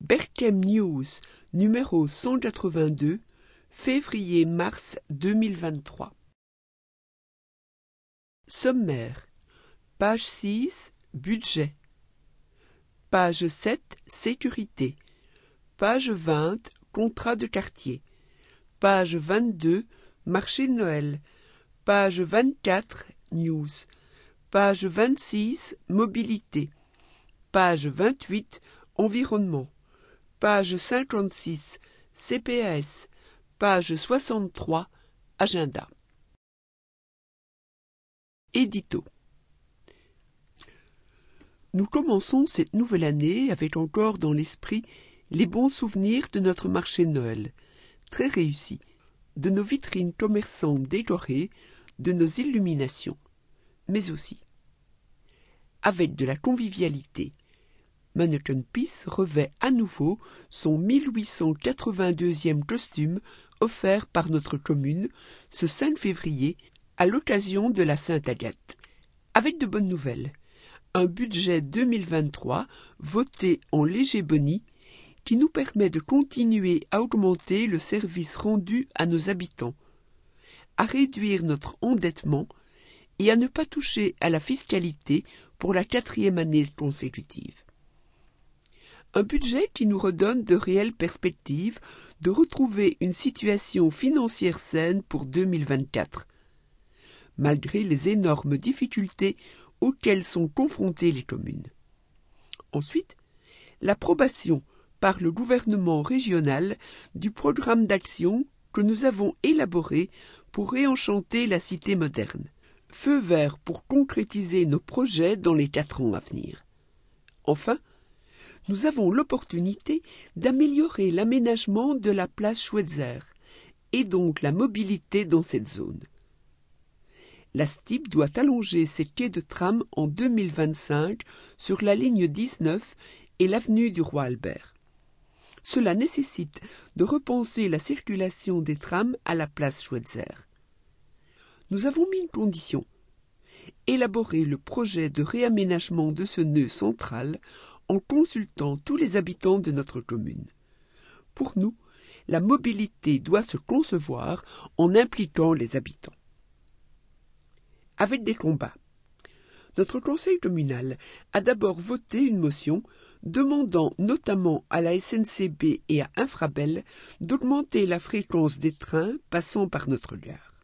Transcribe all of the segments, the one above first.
Berchem News, numéro 182, février-mars 2023. Sommaire. Page 6, budget. Page 7, sécurité. Page 20, contrat de quartier. Page 22, marché de Noël. Page 24, news. Page 26, mobilité. Page 28, environnement. Page 56, CPAS. Page 63, agenda. Édito. Nous commençons cette nouvelle année avec encore dans l'esprit les bons souvenirs de notre marché de Noël, très réussi, de nos vitrines commerçantes décorées, de nos illuminations, mais aussi avec de la convivialité. Mannequin Peace revêt à nouveau son 1882e costume offert par notre commune ce 5 février à l'occasion de la Sainte-Agathe. Avec de bonnes nouvelles, un budget 2023 voté en léger boni qui nous permet de continuer à augmenter le service rendu à nos habitants, à réduire notre endettement et à ne pas toucher à la fiscalité pour la 4e année consécutive. Un budget qui nous redonne de réelles perspectives de retrouver une situation financière saine pour 2024, malgré les énormes difficultés auxquelles sont confrontées les communes. Ensuite, l'approbation par le gouvernement régional du programme d'action que nous avons élaboré pour réenchanter la cité moderne. Feu vert pour concrétiser nos projets dans les 4 ans à venir. Enfin, nous avons l'opportunité d'améliorer l'aménagement de la place Schweitzer et donc la mobilité dans cette zone. La STIB doit allonger ses quais de tram en 2025 sur la ligne 19 et l'avenue du Roi Albert. Cela nécessite de repenser la circulation des trams à la place Schweitzer. Nous avons mis une condition: élaborer le projet de réaménagement de ce nœud central en consultant tous les habitants de notre commune. Pour nous, la mobilité doit se concevoir en impliquant les habitants. Avec des combats. Notre conseil communal a d'abord voté une motion demandant notamment à la SNCB et à Infrabel d'augmenter la fréquence des trains passant par notre gare.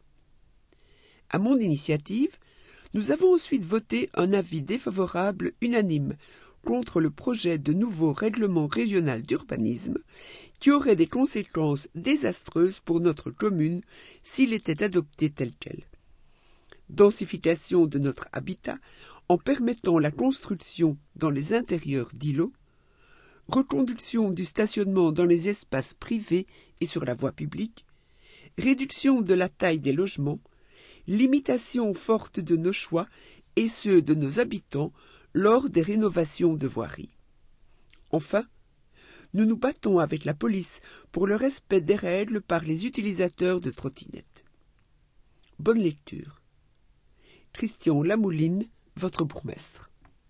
À mon initiative, nous avons ensuite voté un avis défavorable unanime contre le projet de nouveau règlement régional d'urbanisme qui aurait des conséquences désastreuses pour notre commune s'il était adopté tel quel. Densification de notre habitat en permettant la construction dans les intérieurs d'îlots, reconduction du stationnement dans les espaces privés et sur la voie publique, réduction de la taille des logements, limitation forte de nos choix et ceux de nos habitants lors des rénovations de voiries. Enfin, nous nous battons avec la police pour le respect des règles par les utilisateurs de trottinettes. Bonne lecture. Christian Lamouline, votre bourgmestre.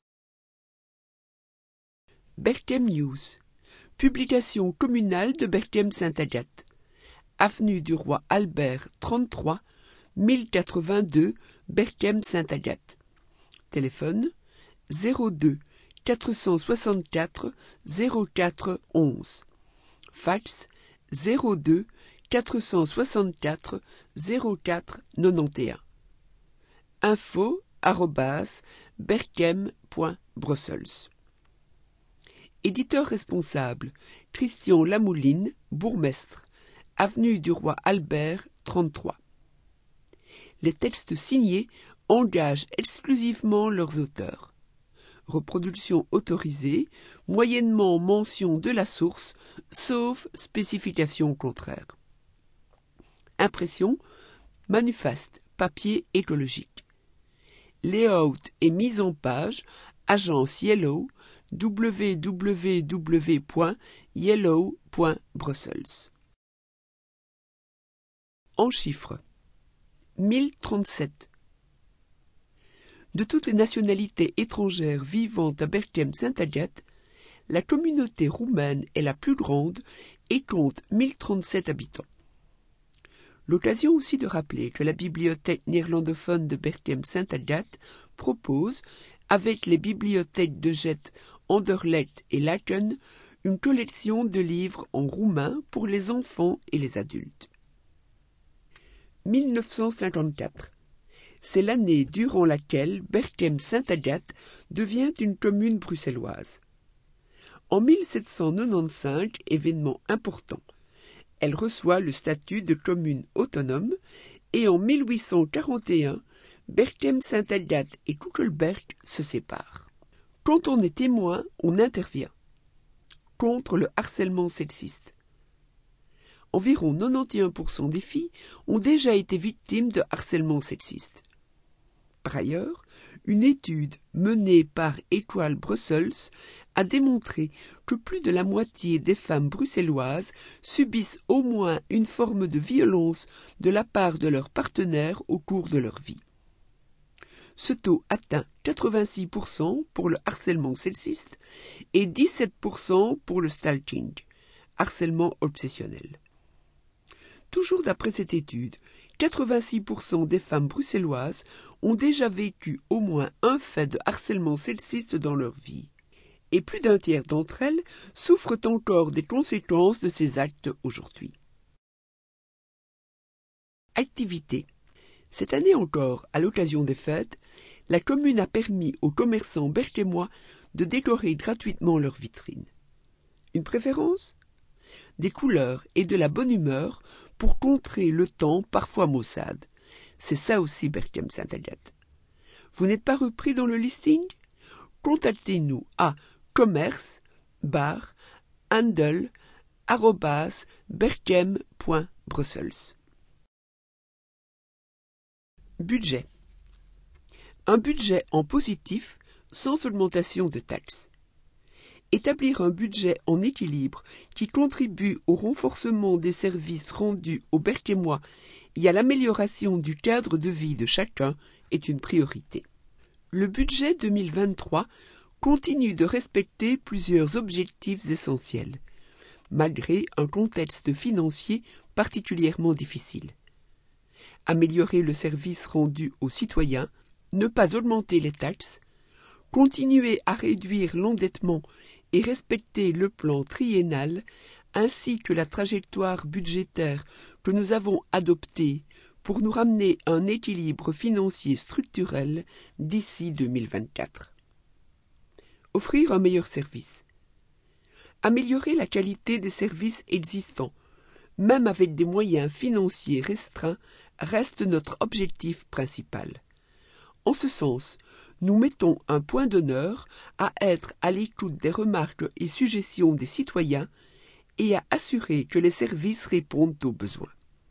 Berchem News. Publication communale de Berchem-Sainte-Agathe. Avenue du Roi Albert 33, 1082, Berchem-Sainte-Agathe. Téléphone 02 464 04 11. Fax 02 464 04 91. info@berchem.brussels. Éditeur responsable, Christian Lamouline, bourgmestre, avenue du Roi Albert 33. Les textes signés engagent exclusivement leurs auteurs. Reproduction autorisée, moyennement mention de la source, sauf spécification contraire. Impression, Manufaste, papier écologique. Layout et mise en page, agence Yellow, www.yellow.brussels. En chiffres. 1037. De toutes les nationalités étrangères vivant à Berchem-Sainte-Agathe, La communauté roumaine est la plus grande et compte 1037 habitants. L'occasion aussi de rappeler que la bibliothèque néerlandophone de Berchem-Sint-Agathe propose, avec les bibliothèques de Gett, Anderlecht et Laken, une collection de livres en roumain pour les enfants et les adultes. 1954. C'est l'année durant laquelle Berchem-Sint-Agathe devient une commune bruxelloise. En 1795, événement important, elle reçoit le statut de commune autonome et en 1841, Berchem-Sint-Agathe et Kuckelberg se séparent. Quand on est témoin, on intervient contre le harcèlement sexiste. Environ 91% des filles ont déjà été victimes de harcèlement sexiste. Par ailleurs, une étude menée par Étoile Brussels a démontré que plus de la moitié des femmes bruxelloises subissent au moins une forme de violence de la part de leur partenaire au cours de leur vie. Ce taux atteint 86% pour le harcèlement sexiste et 17% pour le stalking, harcèlement obsessionnel. Toujours d'après cette étude, 86% des femmes bruxelloises ont déjà vécu au moins un fait de harcèlement sexiste dans leur vie. Et plus d'un tiers d'entre elles souffrent encore des conséquences de ces actes aujourd'hui. Activité. Cette année encore, à l'occasion des fêtes, la commune a permis aux commerçants berchémois de décorer gratuitement leurs vitrines. Une préférence ? Des couleurs et de la bonne humeur pour contrer le temps parfois maussade. C'est ça aussi Berchem-Sint-Agathe. Vous n'êtes pas repris dans le listing ? Contactez-nous à commerce-handel@berchem.brussels. Budget. Un budget en positif sans augmentation de taxes. Établir un budget en équilibre qui contribue au renforcement des services rendus aux Berchémois et à l'amélioration du cadre de vie de chacun est une priorité. Le budget 2023 continue de respecter plusieurs objectifs essentiels, malgré un contexte financier particulièrement difficile. Améliorer le service rendu aux citoyens, ne pas augmenter les taxes, continuer à réduire l'endettement et respecter le plan triennal ainsi que la trajectoire budgétaire que nous avons adoptée pour nous ramener à un équilibre financier structurel d'ici 2024. Offrir un meilleur service. Améliorer la qualité des services existants, même avec des moyens financiers restreints, reste notre objectif principal. En ce sens, nous mettons un point d'honneur à être à l'écoute des remarques et suggestions des citoyens et à assurer que les services répondent aux besoins.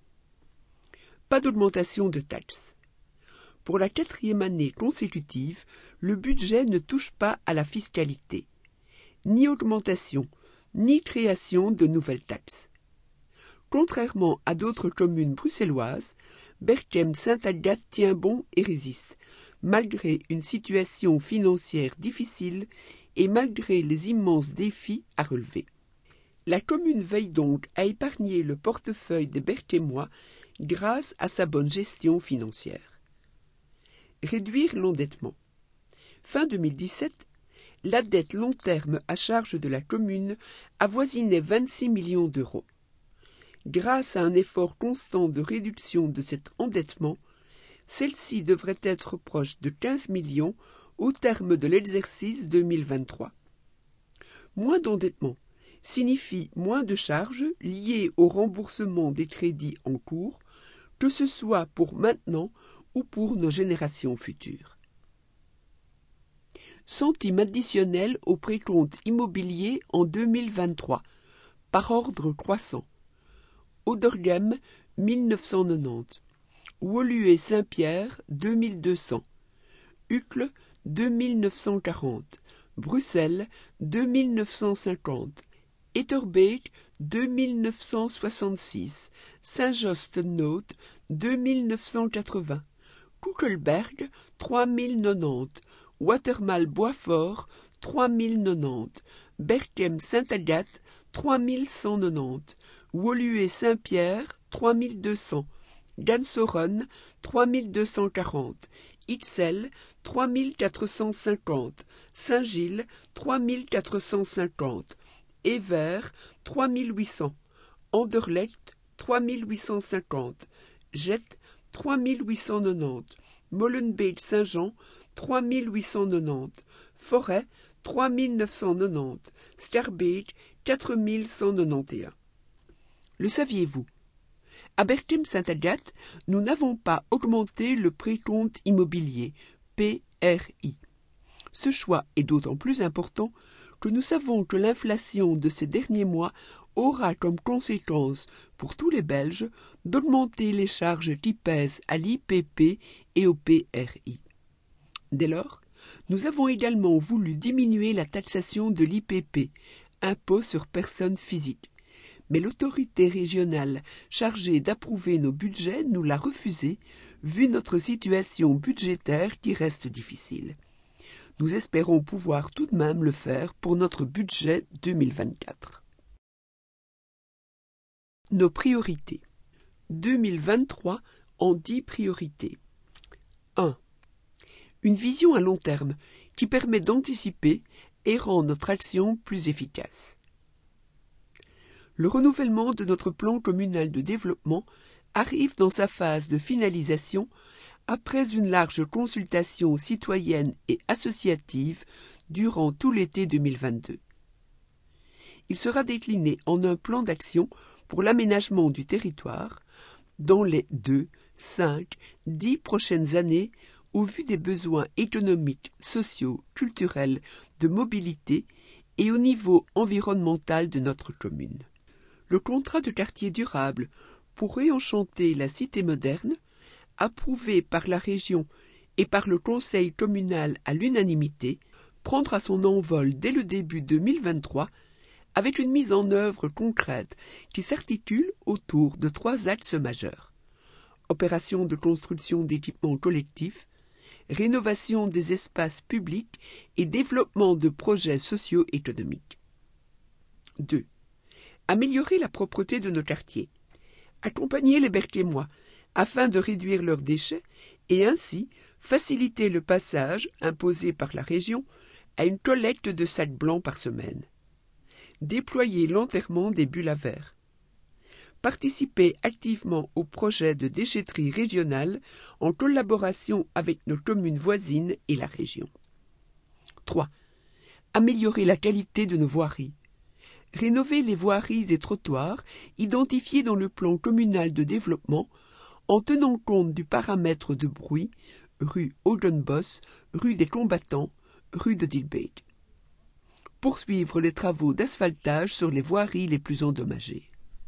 Pas d'augmentation de taxes. Pour la 4e année consécutive, le budget ne touche pas à la fiscalité. Ni augmentation, ni création de nouvelles taxes. Contrairement à d'autres communes bruxelloises, Berchem-Sint-Agathe tient bon et résiste, malgré une situation financière difficile et malgré les immenses défis à relever. La commune veille donc à épargner le portefeuille des Berchémois grâce à sa bonne gestion financière. Réduire l'endettement. Fin 2017, la dette long terme à charge de la commune avoisinait 26 millions d'euros. Grâce à un effort constant de réduction de cet endettement, celle-ci devrait être proche de 15 millions au terme de l'exercice 2023. Moins d'endettement signifie moins de charges liées au remboursement des crédits en cours, que ce soit pour maintenant ou pour nos générations futures. Centimes additionnels au précompte immobilier en 2023, par ordre croissant. Oderghem, 1990. Woluwe-Saint-Pierre, 2200. Uccle, 2940. Bruxelles, 2950. Etterbeek, 2966. Saint-Jost-Noot, 2980. Kuckelberg, 3090. Watermal-Boisfort, 3090. Berthem-Saint-Agathe, 3190, Woluwe-Saint-Pierre, 3200, Gansoron, 3240, Itzel, 3450, Saint-Gilles, 3450, Evere, 3800, Anderlecht, 3850, Jette, 3890, Molenbeek-Saint-Jean, 3890, Forêt, 3990, Scarbeck, 4191. Le saviez-vous? À Berthem-Saint-Agathe, nous n'avons pas augmenté le précompte immobilier, PRI. Ce choix est d'autant plus important que nous savons que l'inflation de ces derniers mois aura comme conséquence, pour tous les Belges, d'augmenter les charges qui pèsent à l'IPP et au PRI. Dès lors, nous avons également voulu diminuer la taxation de l'IPP, impôt sur personnes physiques. Mais l'autorité régionale chargée d'approuver nos budgets nous l'a refusé, vu notre situation budgétaire qui reste difficile. Nous espérons pouvoir tout de même le faire pour notre budget 2024. Nos priorités. 2023 en 10 priorités. 1. Une vision à long terme qui permet d'anticiper et rend notre action plus efficace. Le renouvellement de notre plan communal de développement arrive dans sa phase de finalisation après une large consultation citoyenne et associative durant tout l'été 2022. Il sera décliné en un plan d'action pour l'aménagement du territoire dans les 2, 5, 10 prochaines années au vu des besoins économiques, sociaux, culturels, de mobilité et au niveau environnemental de notre commune. Le contrat de quartier durable pour réenchanter la cité moderne, approuvé par la région et par le conseil communal à l'unanimité, prendra son envol dès le début 2023 avec une mise en œuvre concrète qui s'articule autour de 3 axes majeurs. Opération de construction d'équipements collectifs, rénovation des espaces publics et développement de projets socio-économiques. 2. Améliorer la propreté de nos quartiers. Accompagner les Berthémois afin de réduire leurs déchets et ainsi faciliter le passage, imposé par la région, à une collecte de sacs blancs par semaine. Déployer l'enterrement des bulles à verre. Participer activement au projet de déchetterie régionale en collaboration avec nos communes voisines et la région. 3. Améliorer la qualité de nos voiries. Rénover les voiries et trottoirs identifiés dans le plan communal de développement en tenant compte du paramètre de bruit, rue Audenbos, rue des Combattants, rue de Dilbeek. Poursuivre les travaux d'asphaltage sur les voiries les plus endommagées.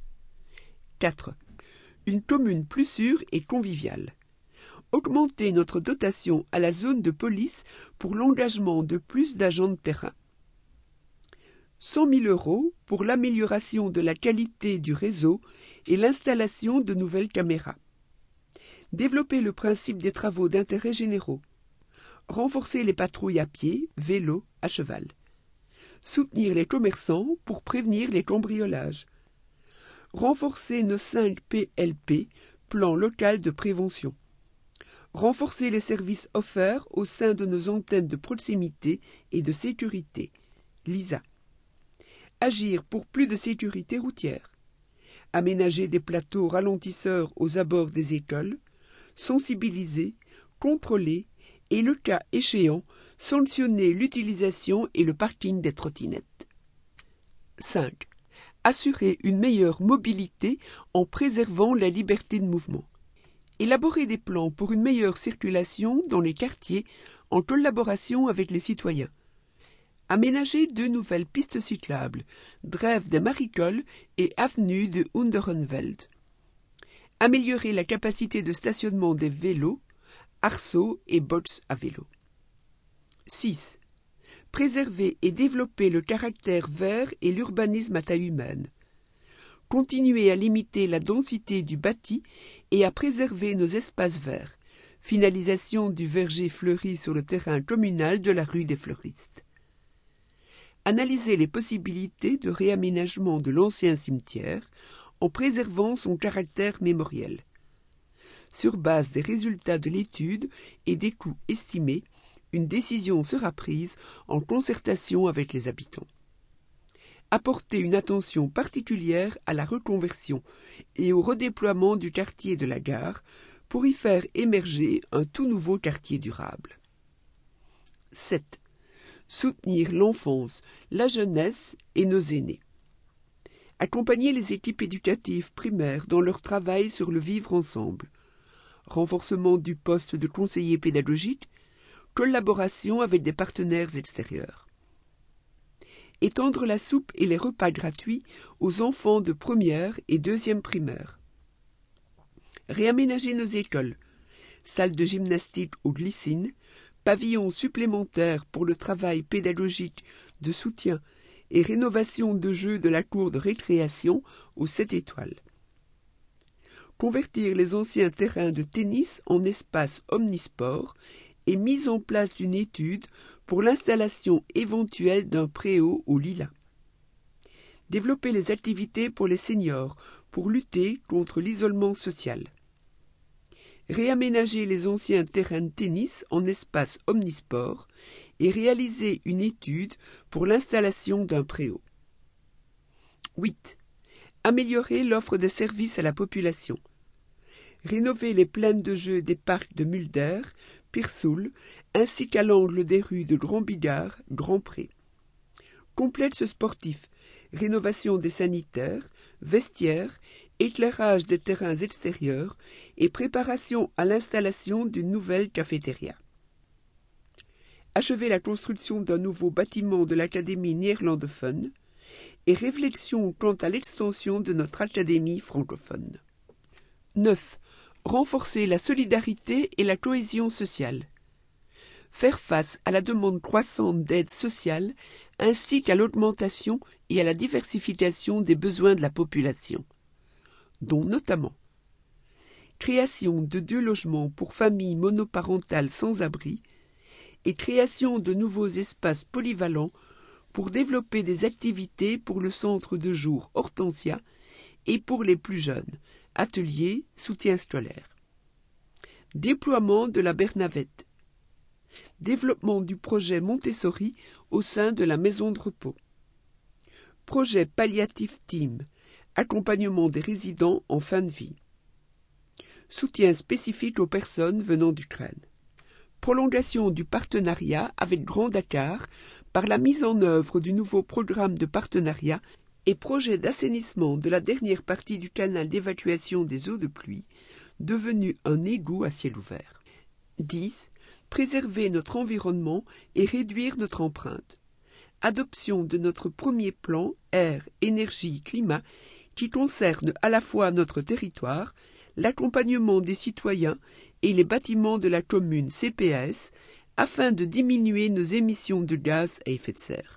4. Une commune plus sûre et conviviale. Augmenter notre dotation à la zone de police pour l'engagement de plus d'agents de terrain. 100 000 € pour l'amélioration de la qualité du réseau et l'installation de nouvelles caméras. Développer le principe des travaux d'intérêt généraux. Renforcer les patrouilles à pied, vélo, à cheval. Soutenir les commerçants pour prévenir les cambriolages. Renforcer nos 5 PLP, plan local de prévention. Renforcer les services offerts au sein de nos antennes de proximité et de sécurité. LISA. Agir pour plus de sécurité routière. Aménager des plateaux ralentisseurs aux abords des écoles. Sensibiliser, contrôler et, le cas échéant, sanctionner l'utilisation et le parking des trottinettes. 5. Assurer une meilleure mobilité en préservant la liberté de mouvement. Élaborer des plans pour une meilleure circulation dans les quartiers en collaboration avec les citoyens. Aménager 2 nouvelles pistes cyclables, Drève des Maricoles et avenue de Unterenveld. Améliorer la capacité de stationnement des vélos, arceaux et box à vélo. 6. Préserver et développer le caractère vert et l'urbanisme à taille humaine. Continuer à limiter la densité du bâti et à préserver nos espaces verts. Finalisation du verger fleuri sur le terrain communal de la rue des Fleuristes. analyser les possibilités de réaménagement de l'ancien cimetière en préservant son caractère mémoriel. Sur base des résultats de l'étude et des coûts estimés, une décision sera prise en concertation avec les habitants. Apporter une attention particulière à la reconversion et au redéploiement du quartier de la gare pour y faire émerger un tout nouveau quartier durable. 7. Soutenir l'enfance, la jeunesse et nos aînés. Accompagner les équipes éducatives primaires dans leur travail sur le vivre ensemble. Renforcement du poste de conseiller pédagogique, collaboration avec des partenaires extérieurs. Étendre la soupe et les repas gratuits aux enfants de première et deuxième primaire. Réaménager nos écoles, salle de gymnastique aux glycines, pavillons supplémentaires pour le travail pédagogique de soutien et rénovation de jeux de la cour de récréation aux 7 étoiles. Convertir les anciens terrains de tennis en espaces omnisports et mise en place d'une étude pour l'installation éventuelle d'un préau au lilas. Développer les activités pour les seniors pour lutter contre l'isolement social. Réaménager les anciens terrains de tennis en espaces omnisports et réaliser une étude pour l'installation d'un préau. 8. Améliorer l'offre de services à la population. Rénover les plaines de jeux des parcs de Mulder, Pirsoul, ainsi qu'à l'angle des rues de Grand Bigard, Grand Pré. Complexe sportif, rénovation des sanitaires, vestiaires, éclairage des terrains extérieurs et préparation à l'installation d'une nouvelle cafétéria. Achever la construction d'un nouveau bâtiment de l'Académie néerlandophone et réflexion quant à l'extension de notre Académie francophone. 9. Renforcer la solidarité et la cohésion sociale. Faire face à la demande croissante d'aide sociale ainsi qu'à l'augmentation et à la diversification des besoins de la population, dont notamment création de 2 logements pour familles monoparentales sans abri et création de nouveaux espaces polyvalents pour développer des activités pour le centre de jour Hortensia et pour les plus jeunes, ateliers, soutien scolaire. Déploiement de la Bernavette. Développement du projet Montessori au sein de la maison de repos. Projet Palliative Team. Accompagnement des résidents en fin de vie. Soutien spécifique aux personnes venant d'Ukraine. Prolongation du partenariat avec Grand Dakar par la mise en œuvre du nouveau programme de partenariat et projet d'assainissement de la dernière partie du canal d'évacuation des eaux de pluie, devenu un égout à ciel ouvert. 10. Préserver notre environnement et réduire notre empreinte. Adoption de notre premier plan air, énergie, climat qui concerne à la fois notre territoire, l'accompagnement des citoyens et les bâtiments de la commune CPS afin de diminuer nos émissions de gaz à effet de serre.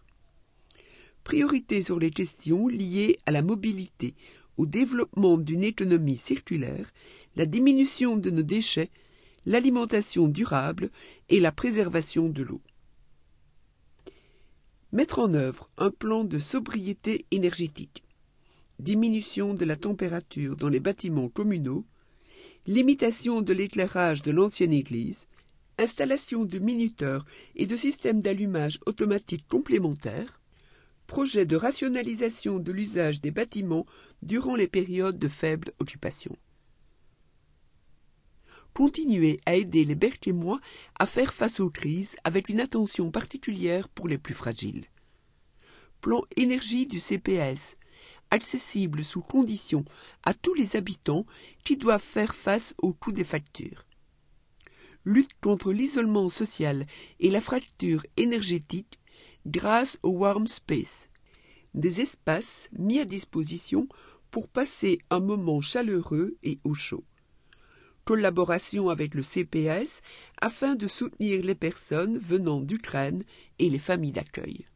Priorité sur les questions liées à la mobilité, au développement d'une économie circulaire, la diminution de nos déchets, l'alimentation durable et la préservation de l'eau. Mettre en œuvre un plan de sobriété énergétique, diminution de la température dans les bâtiments communaux, limitation de l'éclairage de l'ancienne église, installation de minuteurs et de systèmes d'allumage automatique complémentaires, projet de rationalisation de l'usage des bâtiments durant les périodes de faible occupation. Continuer à aider les Berchémois à faire face aux crises avec une attention particulière pour les plus fragiles. Plan énergie du CPS, accessible sous conditions à tous les habitants qui doivent faire face au coût des factures. Lutte contre l'isolement social et la fracture énergétique grâce au Warm Space, des espaces mis à disposition pour passer un moment chaleureux et au chaud. Collaboration avec le CPS afin de soutenir les personnes venant d'Ukraine et les familles d'accueil.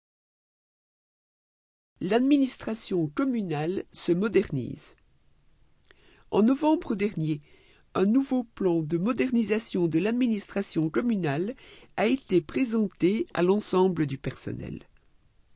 L'administration communale se modernise. En novembre dernier, un nouveau plan de modernisation de l'administration communale a été présenté à l'ensemble du personnel.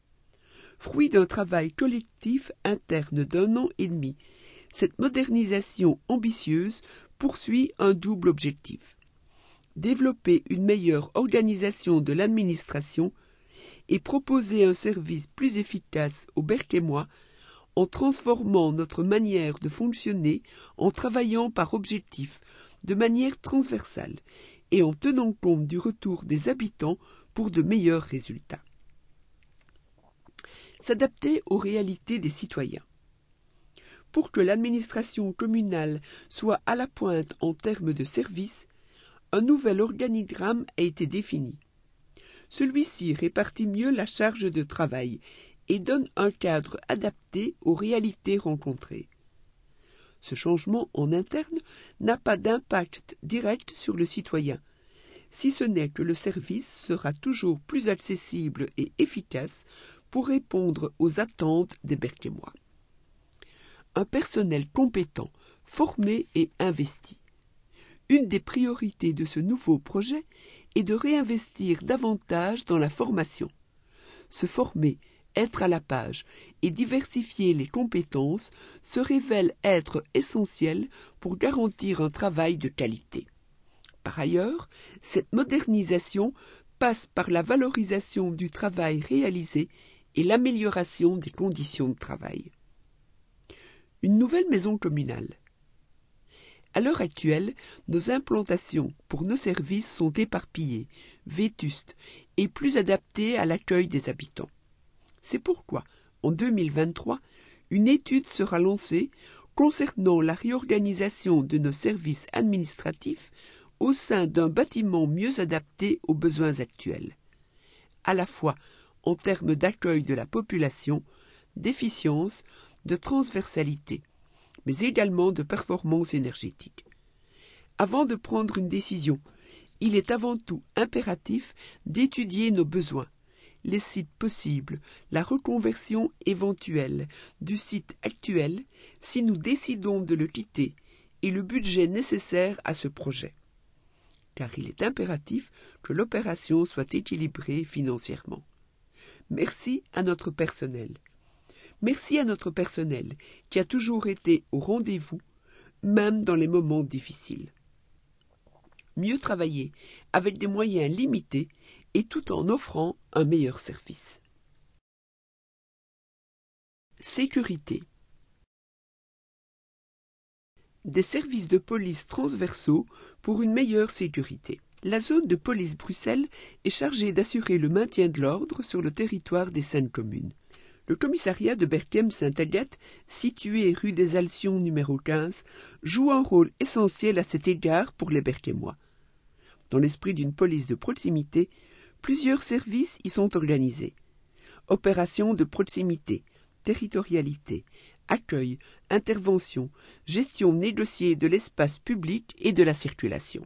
Fruit d'un travail collectif interne d'1 an et demi, cette modernisation ambitieuse poursuit un double objectif. Développer une meilleure organisation de l'administration et proposer un service plus efficace aux Berthémois en transformant notre manière de fonctionner, en travaillant par objectif, de manière transversale et en tenant compte du retour des habitants pour de meilleurs résultats. S'adapter aux réalités des citoyens. Pour que l'administration communale soit à la pointe en termes de services, un nouvel organigramme a été défini. Celui-ci répartit mieux la charge de travail et donne un cadre adapté aux réalités rencontrées. Ce changement en interne n'a pas d'impact direct sur le citoyen, si ce n'est que le service sera toujours plus accessible et efficace pour répondre aux attentes des Berthémois. Un personnel compétent, formé et investi. Une des priorités de ce nouveau projet est de réinvestir davantage dans la formation. Se former, être à la page et diversifier les compétences se révèle être essentiel pour garantir un travail de qualité. Par ailleurs, cette modernisation passe par la valorisation du travail réalisé et l'amélioration des conditions de travail. Une nouvelle maison communale. À l'heure actuelle, nos implantations pour nos services sont éparpillées, vétustes et plus adaptées à l'accueil des habitants. C'est pourquoi, en 2023, une étude sera lancée concernant la réorganisation de nos services administratifs au sein d'un bâtiment mieux adapté aux besoins actuels, à la fois en termes d'accueil de la population, d'efficience, de transversalité, mais également de performance énergétique. Avant de prendre une décision, il est avant tout impératif d'étudier nos besoins, les sites possibles, la reconversion éventuelle du site actuel si nous décidons de le quitter et le budget nécessaire à ce projet. Car il est impératif que l'opération soit équilibrée financièrement. Merci à notre personnel. Merci à notre personnel qui a toujours été au rendez-vous, même dans les moments difficiles. Mieux travailler avec des moyens limités et tout en offrant un meilleur service. Sécurité. Des services de police transversaux pour une meilleure sécurité. La zone de police Bruxelles est chargée d'assurer le maintien de l'ordre sur le territoire des 5 communes. Le commissariat de Berchem-Sainte-Agathe, situé rue des Alcions numéro 15, joue un rôle essentiel à cet égard pour les Berthémois. Dans l'esprit d'une police de proximité, plusieurs services y sont organisés. Opérations de proximité, territorialité, accueil, intervention, gestion négociée de l'espace public et de la circulation.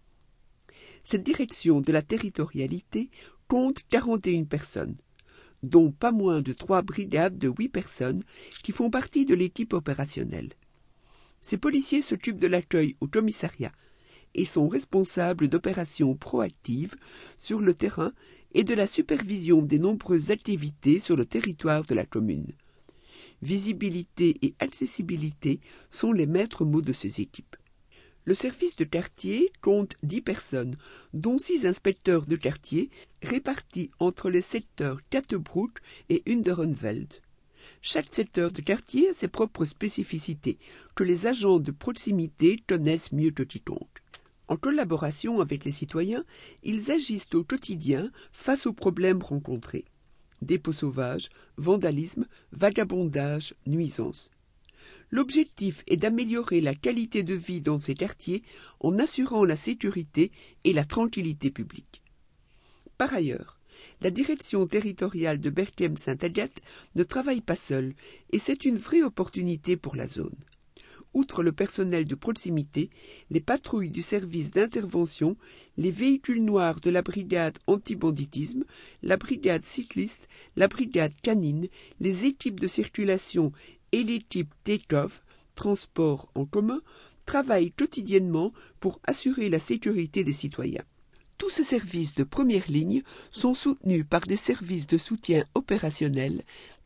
Cette direction de la territorialité compte 41 personnes, dont pas moins de 3 brigades de 8 personnes qui font partie de l'équipe opérationnelle. Ces policiers s'occupent de l'accueil au commissariat et sont responsables d'opérations proactives sur le terrain et de la supervision des nombreuses activités sur le territoire de la commune. Visibilité et accessibilité sont les maîtres mots de ces équipes. Le service de quartier compte 10 personnes, dont 6 inspecteurs de quartier répartis entre les secteurs Katebroek et Underenveld. Chaque secteur de quartier a ses propres spécificités, que les agents de proximité connaissent mieux que quiconque. En collaboration avec les citoyens, ils agissent au quotidien face aux problèmes rencontrés. Dépôts sauvages, vandalisme, vagabondage, nuisances. L'objectif est d'améliorer la qualité de vie dans ces quartiers en assurant la sécurité et la tranquillité publique. Par ailleurs, la direction territoriale de Berchem-Sainte-Agathe ne travaille pas seule et c'est une vraie opportunité pour la zone. Outre le personnel de proximité, les patrouilles du service d'intervention, les véhicules noirs de la brigade anti-banditisme, la brigade cycliste, la brigade canine, les équipes de circulation et l'équipe take-off, transport en commun, travaillent quotidiennement pour assurer la sécurité des citoyens. Tous ces services de première ligne sont soutenus par des services de soutien opérationnel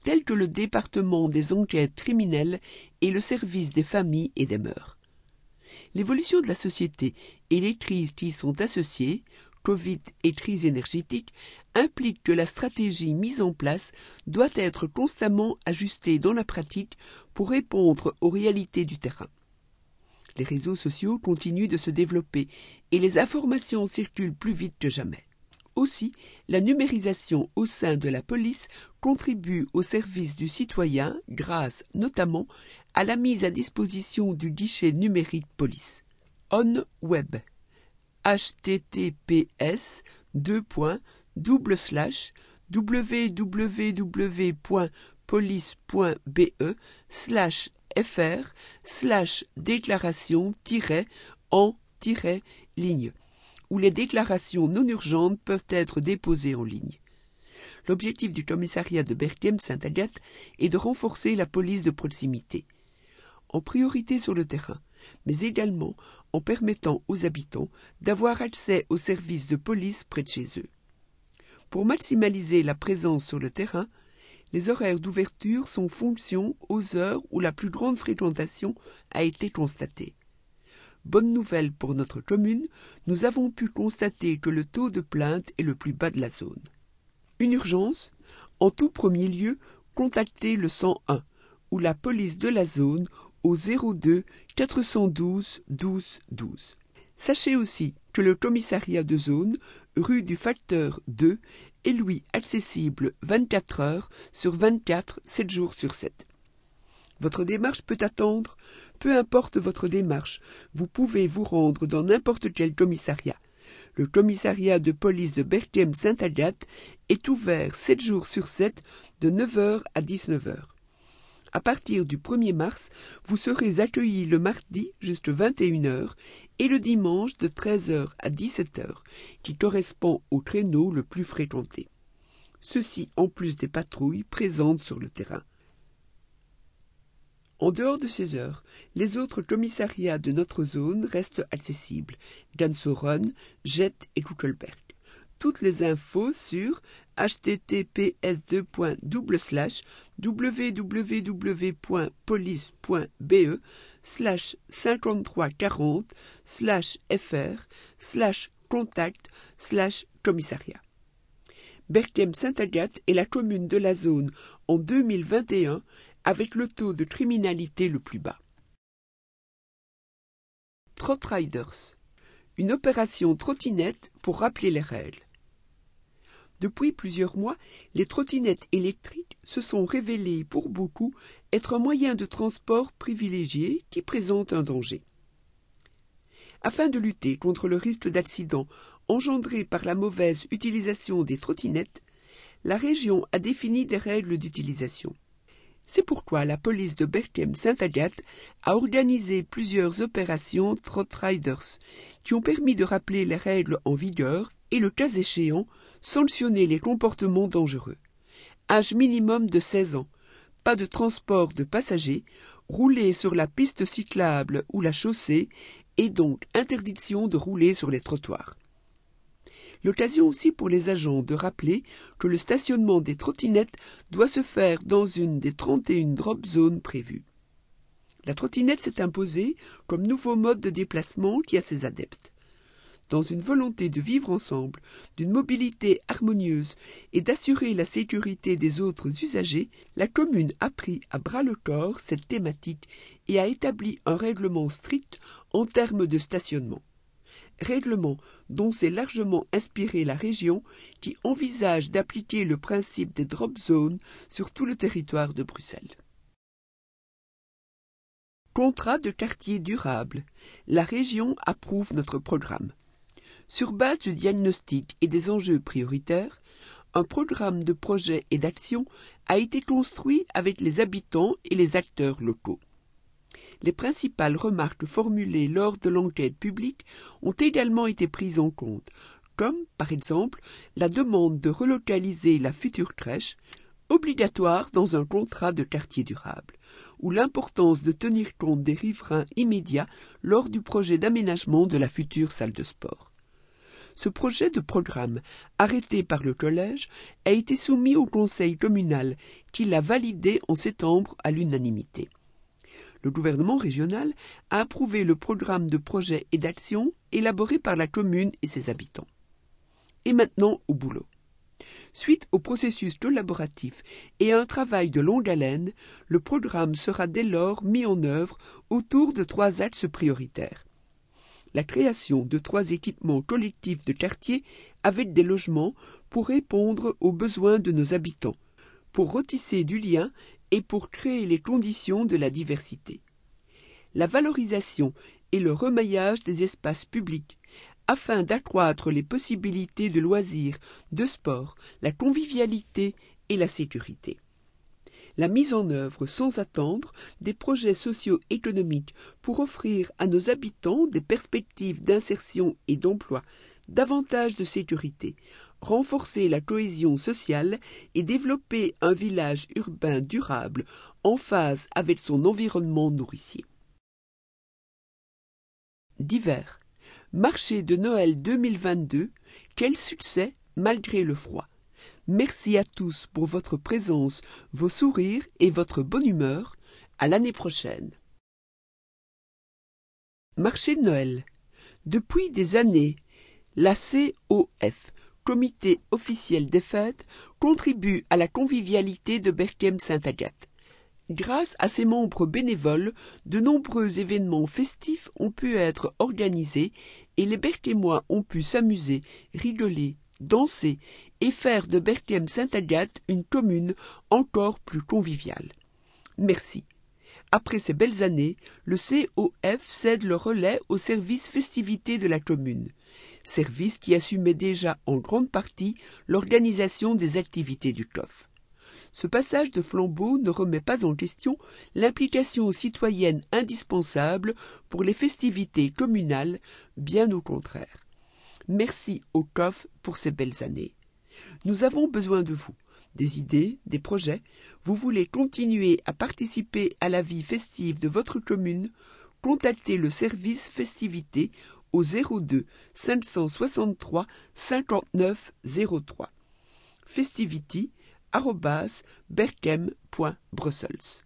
tels que le département des enquêtes criminelles et le service des familles et des mœurs. L'évolution de la société et les crises qui y sont associées, Covid et crise énergétique, impliquent que la stratégie mise en place doit être constamment ajustée dans la pratique pour répondre aux réalités du terrain. Les réseaux sociaux continuent de se développer et les informations circulent plus vite que jamais. Aussi, la numérisation au sein de la police contribue au service du citoyen grâce notamment à la mise à disposition du guichet numérique police. On Web https://www.police.be/déclaration-en-ligne où les déclarations non urgentes peuvent être déposées en ligne. L'objectif du commissariat de Berchem-Saint-Agathe est de renforcer la police de proximité, en priorité sur le terrain, mais également en permettant aux habitants d'avoir accès aux services de police près de chez eux. Pour maximaliser la présence sur le terrain, les horaires d'ouverture sont fonction aux heures où la plus grande fréquentation a été constatée. Bonne nouvelle pour notre commune, nous avons pu constater que le taux de plainte est le plus bas de la zone. Une urgence, en tout premier lieu, contactez le 101 ou la police de la zone au 02 412 12 12. Sachez aussi que le commissariat de zone, rue du Facteur 2, est lui accessible 24 heures sur 24, 7 jours sur 7. Votre démarche peut attendre. Peu importe votre démarche, vous pouvez vous rendre dans n'importe quel commissariat. Le commissariat de police de Berchem-Saint-Agathe est ouvert 7 jours sur 7 de 9h à 19h. À partir du 1er mars, vous serez accueillis le mardi jusqu'à 21h et le dimanche de 13h à 17h, qui correspond au créneau le plus fréquenté. Ceci en plus des patrouilles présentes sur le terrain. En dehors de ces heures, les autres commissariats de notre zone restent accessibles, Gansoron, Jette et Kuckelberg. Toutes les infos sur https://www.police.be/5340/fr/contact/commissariat. Berchem-Saint-Agathe est la commune de la zone en 2021 avec le taux de criminalité le plus bas. Trot Riders, une opération trottinette pour rappeler les règles. Depuis plusieurs mois, les trottinettes électriques se sont révélées pour beaucoup être un moyen de transport privilégié qui présente un danger. Afin de lutter contre le risque d'accident engendré par la mauvaise utilisation des trottinettes, la région a défini des règles d'utilisation. C'est pourquoi la police de Berchem-Saint-Agathe a organisé plusieurs opérations Trot Riders qui ont permis de rappeler les règles en vigueur et, le cas échéant, sanctionner les comportements dangereux. Âge minimum de 16 ans, pas de transport de passagers, rouler sur la piste cyclable ou la chaussée et donc interdiction de rouler sur les trottoirs. L'occasion aussi pour les agents de rappeler que le stationnement des trottinettes doit se faire dans une des 31 drop zones prévues. La trottinette s'est imposée comme nouveau mode de déplacement qui a ses adeptes. Dans une volonté de vivre ensemble, d'une mobilité harmonieuse et d'assurer la sécurité des autres usagers, la commune a pris à bras-le-corps cette thématique et a établi un règlement strict en termes de stationnement. Règlement dont s'est largement inspirée la région qui envisage d'appliquer le principe des drop zones sur tout le territoire de Bruxelles. Contrat de quartier durable. La région approuve notre programme. Sur base du diagnostic et des enjeux prioritaires, un programme de projet et d'action a été construit avec les habitants et les acteurs locaux. Les principales remarques formulées lors de l'enquête publique ont également été prises en compte, comme, par exemple, la demande de relocaliser la future crèche, obligatoire dans un contrat de quartier durable, ou l'importance de tenir compte des riverains immédiats lors du projet d'aménagement de la future salle de sport. Ce projet de programme, arrêté par le collège, a été soumis au conseil communal qui l'a validé en septembre à l'unanimité. Le gouvernement régional a approuvé le programme de projet et d'action élaboré par la commune et ses habitants. Et maintenant au boulot. Suite au processus collaboratif et à un travail de longue haleine, le programme sera dès lors mis en œuvre autour de 3 axes prioritaires. La création de 3 équipements collectifs de quartier avec des logements pour répondre aux besoins de nos habitants, pour retisser du lien et pour créer les conditions de la diversité. La valorisation et le remaillage des espaces publics afin d'accroître les possibilités de loisirs, de sport, la convivialité et la sécurité. La mise en œuvre sans attendre des projets socio-économiques pour offrir à nos habitants des perspectives d'insertion et d'emploi, davantage de sécurité, renforcer la cohésion sociale et développer un village urbain durable en phase avec son environnement nourricier. Divers. Marché de Noël 2022, quel succès malgré le froid. Merci à tous pour votre présence, vos sourires et votre bonne humeur. À l'année prochaine. Marché de Noël. Depuis des années, la COF, Comité officiel des fêtes, contribue à la convivialité de Berchem-Sainte-Agathe. Grâce à ses membres bénévoles, de nombreux événements festifs ont pu être organisés et les Berchemois ont pu s'amuser, rigoler, danser et faire de Berchem-Sainte-Agathe une commune encore plus conviviale. Merci. Après ces belles années, le COF cède le relais au service festivités de la commune, service qui assumait déjà en grande partie l'organisation des activités du COF. Ce passage de flambeau ne remet pas en question l'implication citoyenne indispensable pour les festivités communales, bien au contraire. Merci au COF pour ces belles années. Nous avons besoin de vous. Des idées, des projets, vous voulez continuer à participer à la vie festive de votre commune, contactez le service festivité au 02 563 59 03. festivity@berchem.brussels.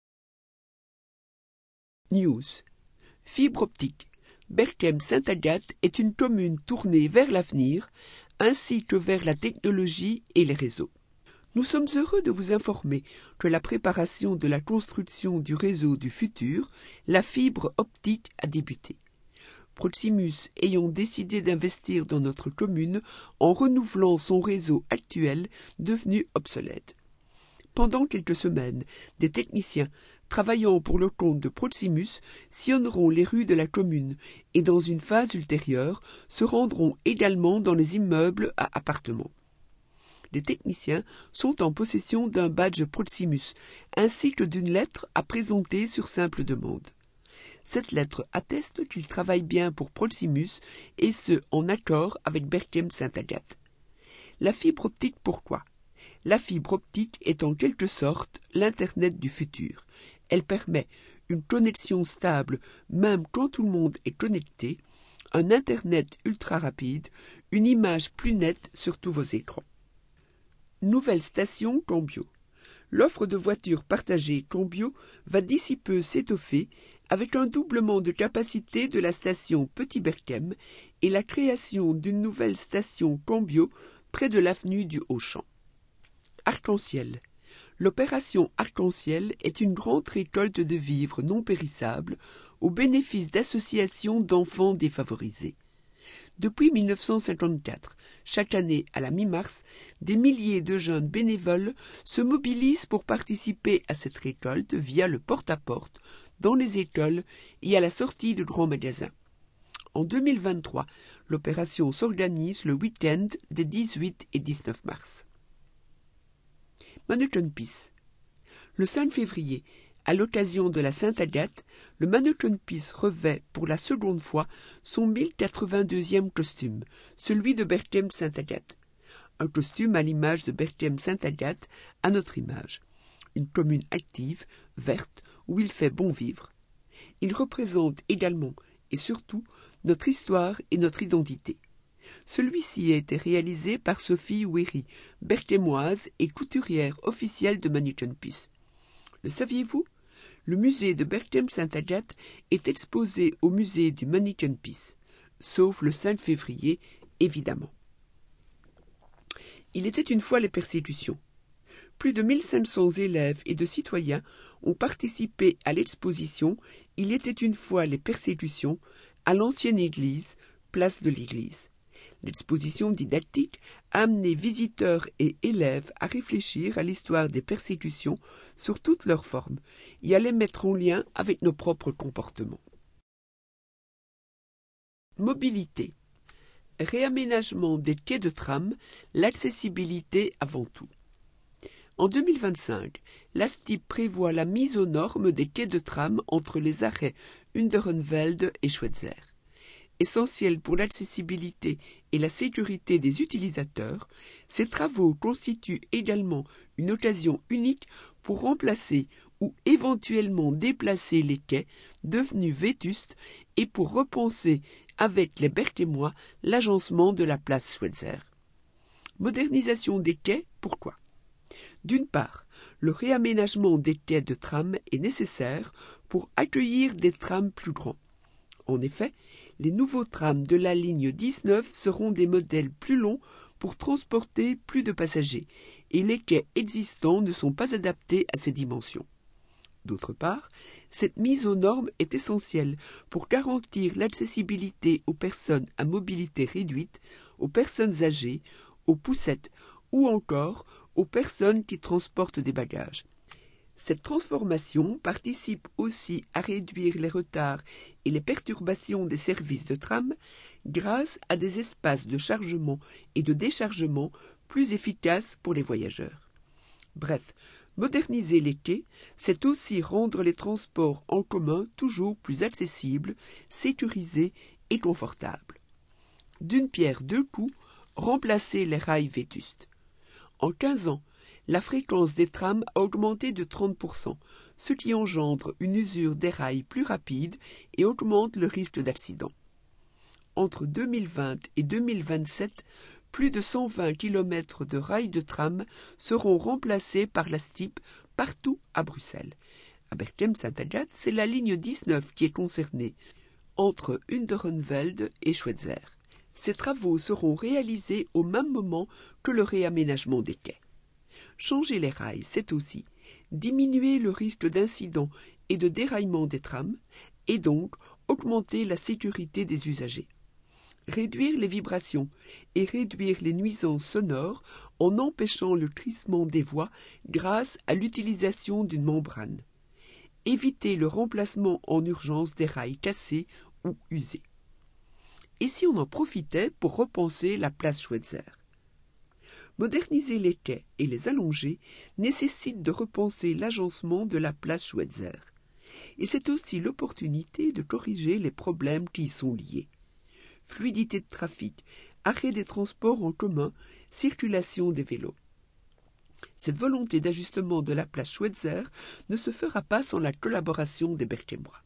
News. Fibre optique. Berchem-Sainte-Agathe est une commune tournée vers l'avenir, ainsi que vers la technologie et les réseaux. Nous sommes heureux de vous informer que la préparation de la construction du réseau du futur, la fibre optique, a débuté. Proximus ayant décidé d'investir dans notre commune en renouvelant son réseau actuel devenu obsolète. Pendant quelques semaines, des techniciens travaillant pour le compte de Proximus sillonneront les rues de la commune et dans une phase ultérieure se rendront également dans les immeubles à appartements. Les techniciens sont en possession d'un badge Proximus ainsi que d'une lettre à présenter sur simple demande. Cette lettre atteste qu'ils travaillent bien pour Proximus et ce, en accord avec Berchem-Sainte-Agathe. La fibre optique, pourquoi ? La fibre optique est en quelque sorte l'Internet du futur. Elle permet une connexion stable même quand tout le monde est connecté, un Internet ultra rapide, une image plus nette sur tous vos écrans. Nouvelle station Cambio. L'offre de voitures partagées Cambio va d'ici peu s'étoffer avec un doublement de capacité de la station Petit Berchem et la création d'une nouvelle station Cambio près de l'avenue du Haut-Champ. Arc-en-ciel. L'opération Arc-en-ciel est une grande récolte de vivres non périssables au bénéfice d'associations d'enfants défavorisés. Depuis 1954, chaque année à la mi-mars, des milliers de jeunes bénévoles se mobilisent pour participer à cette récolte via le porte-à-porte, dans les écoles et à la sortie de grands magasins. En 2023, l'opération s'organise le week-end des 18 et 19 mars. Mannequin Peace. Le 5 février, à l'occasion de la Sainte-Agathe, le Mannequin Peace revêt pour la seconde fois son 1082e costume, celui de Berchem-Sainte-Agathe. Un costume à l'image de Berchem-Sainte-Agathe, à notre image. Une commune active, verte, où il fait bon vivre. Il représente également et surtout notre histoire et notre identité. Celui-ci a été réalisé par Sophie Wéry, berthémoise et couturière officielle de Manhattan Peace. Le saviez-vous? Le musée de Berchem-Saint-Agathe est exposé au musée du Manhattan Peace, sauf le 5 février, évidemment. Il était une fois les persécutions. Plus de 1500 élèves et de citoyens ont participé à l'exposition « Il était une fois les persécutions » à l'ancienne église, place de l'église. L'exposition didactique a amené visiteurs et élèves à réfléchir à l'histoire des persécutions sur toutes leurs formes et à les mettre en lien avec nos propres comportements. Mobilité. Réaménagement des quais de tram, l'accessibilité avant tout. En 2025, l'ASTIP prévoit la mise aux normes des quais de tram entre les arrêts Unterenvelde et Schweitzer. Essentiels pour l'accessibilité et la sécurité des utilisateurs, ces travaux constituent également une occasion unique pour remplacer ou éventuellement déplacer les quais devenus vétustes et pour repenser avec les Berthémois l'agencement de la place Schweitzer. Modernisation des quais, pourquoi? D'une part, le réaménagement des quais de tram est nécessaire pour accueillir des trams plus grands. En effet, les nouveaux trams de la ligne 19 seront des modèles plus longs pour transporter plus de passagers, et les quais existants ne sont pas adaptés à ces dimensions. D'autre part, cette mise aux normes est essentielle pour garantir l'accessibilité aux personnes à mobilité réduite, aux personnes âgées, aux poussettes ou encore aux personnes qui transportent des bagages. Cette transformation participe aussi à réduire les retards et les perturbations des services de tram grâce à des espaces de chargement et de déchargement plus efficaces pour les voyageurs. Bref, moderniser les quais, c'est aussi rendre les transports en commun toujours plus accessibles, sécurisés et confortables. D'une pierre deux coups, remplacer les rails vétustes. En 15 ans, la fréquence des trams a augmenté de 30%, ce qui engendre une usure des rails plus rapide et augmente le risque d'accident. Entre 2020 et 2027, plus de 120 km de rails de tram seront remplacés par la STIP partout à Bruxelles. À Berchem-Saint-Agathe, c'est la ligne 19 qui est concernée, entre Unterenvelde et Schweitzer. Ces travaux seront réalisés au même moment que le réaménagement des quais. Changer les rails, c'est aussi diminuer le risque d'incident et de déraillement des trams, et donc augmenter la sécurité des usagers. Réduire les vibrations et réduire les nuisances sonores en empêchant le crissement des voix grâce à l'utilisation d'une membrane. Éviter le remplacement en urgence des rails cassés ou usés. Et si on en profitait pour repenser la place Schweitzer? Moderniser les quais et les allonger nécessite de repenser l'agencement de la place Schweitzer. Et c'est aussi l'opportunité de corriger les problèmes qui y sont liés. Fluidité de trafic, arrêt des transports en commun, circulation des vélos. Cette volonté d'ajustement de la place Schweitzer ne se fera pas sans la collaboration des Berthémois.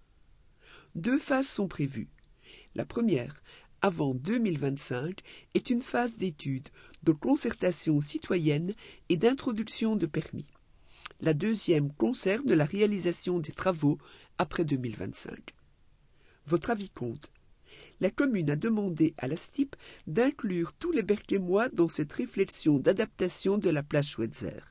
2 phases sont prévues. La première, avant 2025, est une phase d'étude, de concertation citoyenne et d'introduction de permis. La deuxième concerne la réalisation des travaux après 2025. Votre avis compte. La commune a demandé à la STIP d'inclure tous les Berthémois dans cette réflexion d'adaptation de la place Schweitzer.